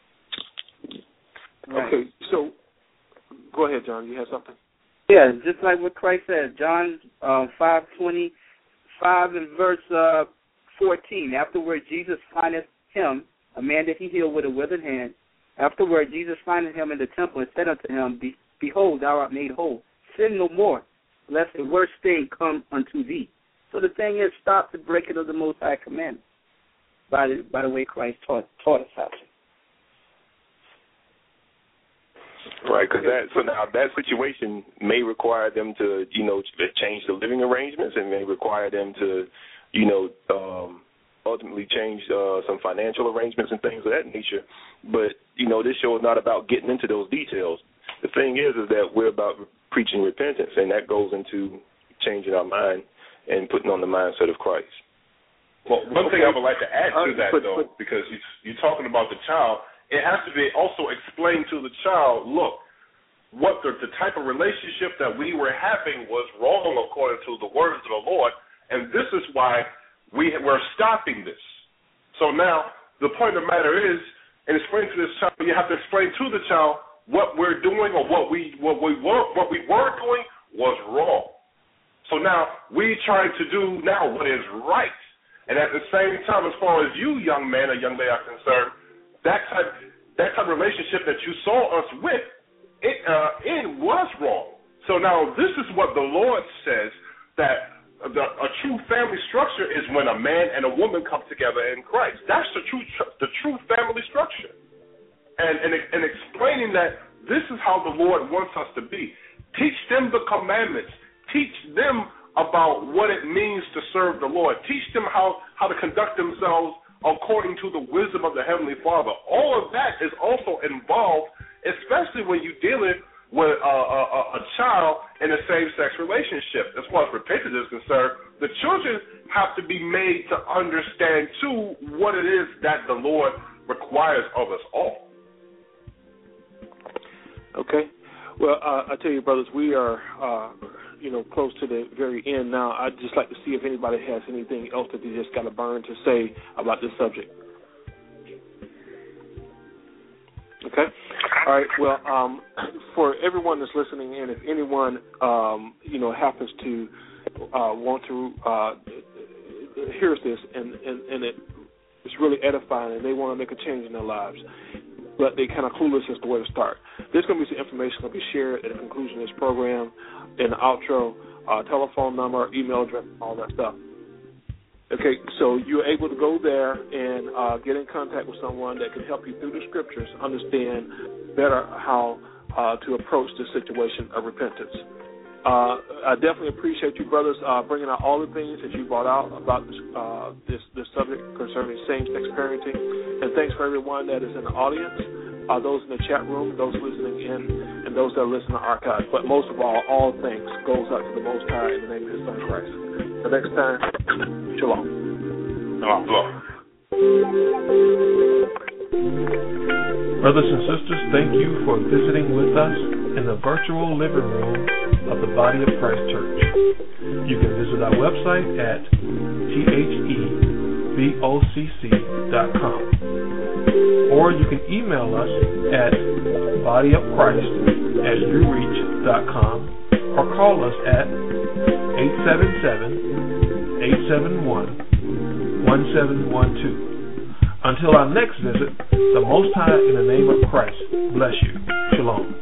Right. Okay, so go ahead, John. You have something? Yeah, just like what Christ said, John 5:25 and verse 14. Afterward, Jesus findeth him, a man that he healed with a withered hand. Afterward, Jesus findeth him in the temple and said unto him, Behold, thou art made whole. Sin no more, lest a worse thing come unto thee. So the thing is, stop the breaking of the Most High commandments by the way Christ taught us how to. Right, because now that situation may require them to, change the living arrangements, and may require them to, ultimately change some financial arrangements and things of that nature. But, this show is not about getting into those details. The thing is that we're about preaching repentance, and that goes into changing our mind and putting on the mindset of Christ. Well, one thing I would like to add to that, though, because you're talking about the child, it has to be also explained to the child, look, what the type of relationship that we were having was wrong according to the words of the Lord, and this is why we're stopping this. So now the point of the matter is, in explaining to this child, you have to explain to the child what we're doing or what we were doing was wrong. So now we try to do now what is right. And at the same time, as far as you, young man or young lady, are concerned, that type of relationship that you saw us with, it was wrong. So now this is what the Lord says, that a true family structure is when a man and a woman come together in Christ. That's the true family structure. And explaining that this is how the Lord wants us to be. Teach them the commandments. Teach them about what it means to serve the Lord. Teach them how to conduct themselves according to the wisdom of the Heavenly Father. All of that is also involved, especially when you're dealing with a child in a same-sex relationship. As far as repentance is concerned, the children have to be made to understand, too, what it is that the Lord requires of us all. Okay. Well, I tell you, brothers, we are, close to the very end now. I'd just like to see if anybody has anything else that they just got a burn to say about this subject. Okay. All right. Well, for everyone that's listening in, if anyone, happens to want to hears this and it's really edifying and they want to make a change in their lives, but they kind of clueless as to where to start, there's going to be some information going to be shared at the conclusion of this program, in the outro, telephone number, email address, all that stuff. Okay, so you're able to go there and get in contact with someone that can help you through the scriptures, understand better how to approach the situation of repentance. I definitely appreciate you, brothers, bringing out all the things that you brought out about this subject concerning same-sex parenting. And thanks for everyone that is in the audience, those in the chat room, those listening in, and those that are listening to archives. But most of all thanks goes out to the Most High in the name of His Son Christ. Until next time, shalom. Shalom. Brothers and sisters, thank you for visiting with us in the virtual living room of the Body of Christ Church. You can visit our website at thevocc.com, or you can email us at bodyofchrist@newreach.com, or call us at 877-871-1712. Until our next visit, the Most High in the name of Christ bless you. Shalom.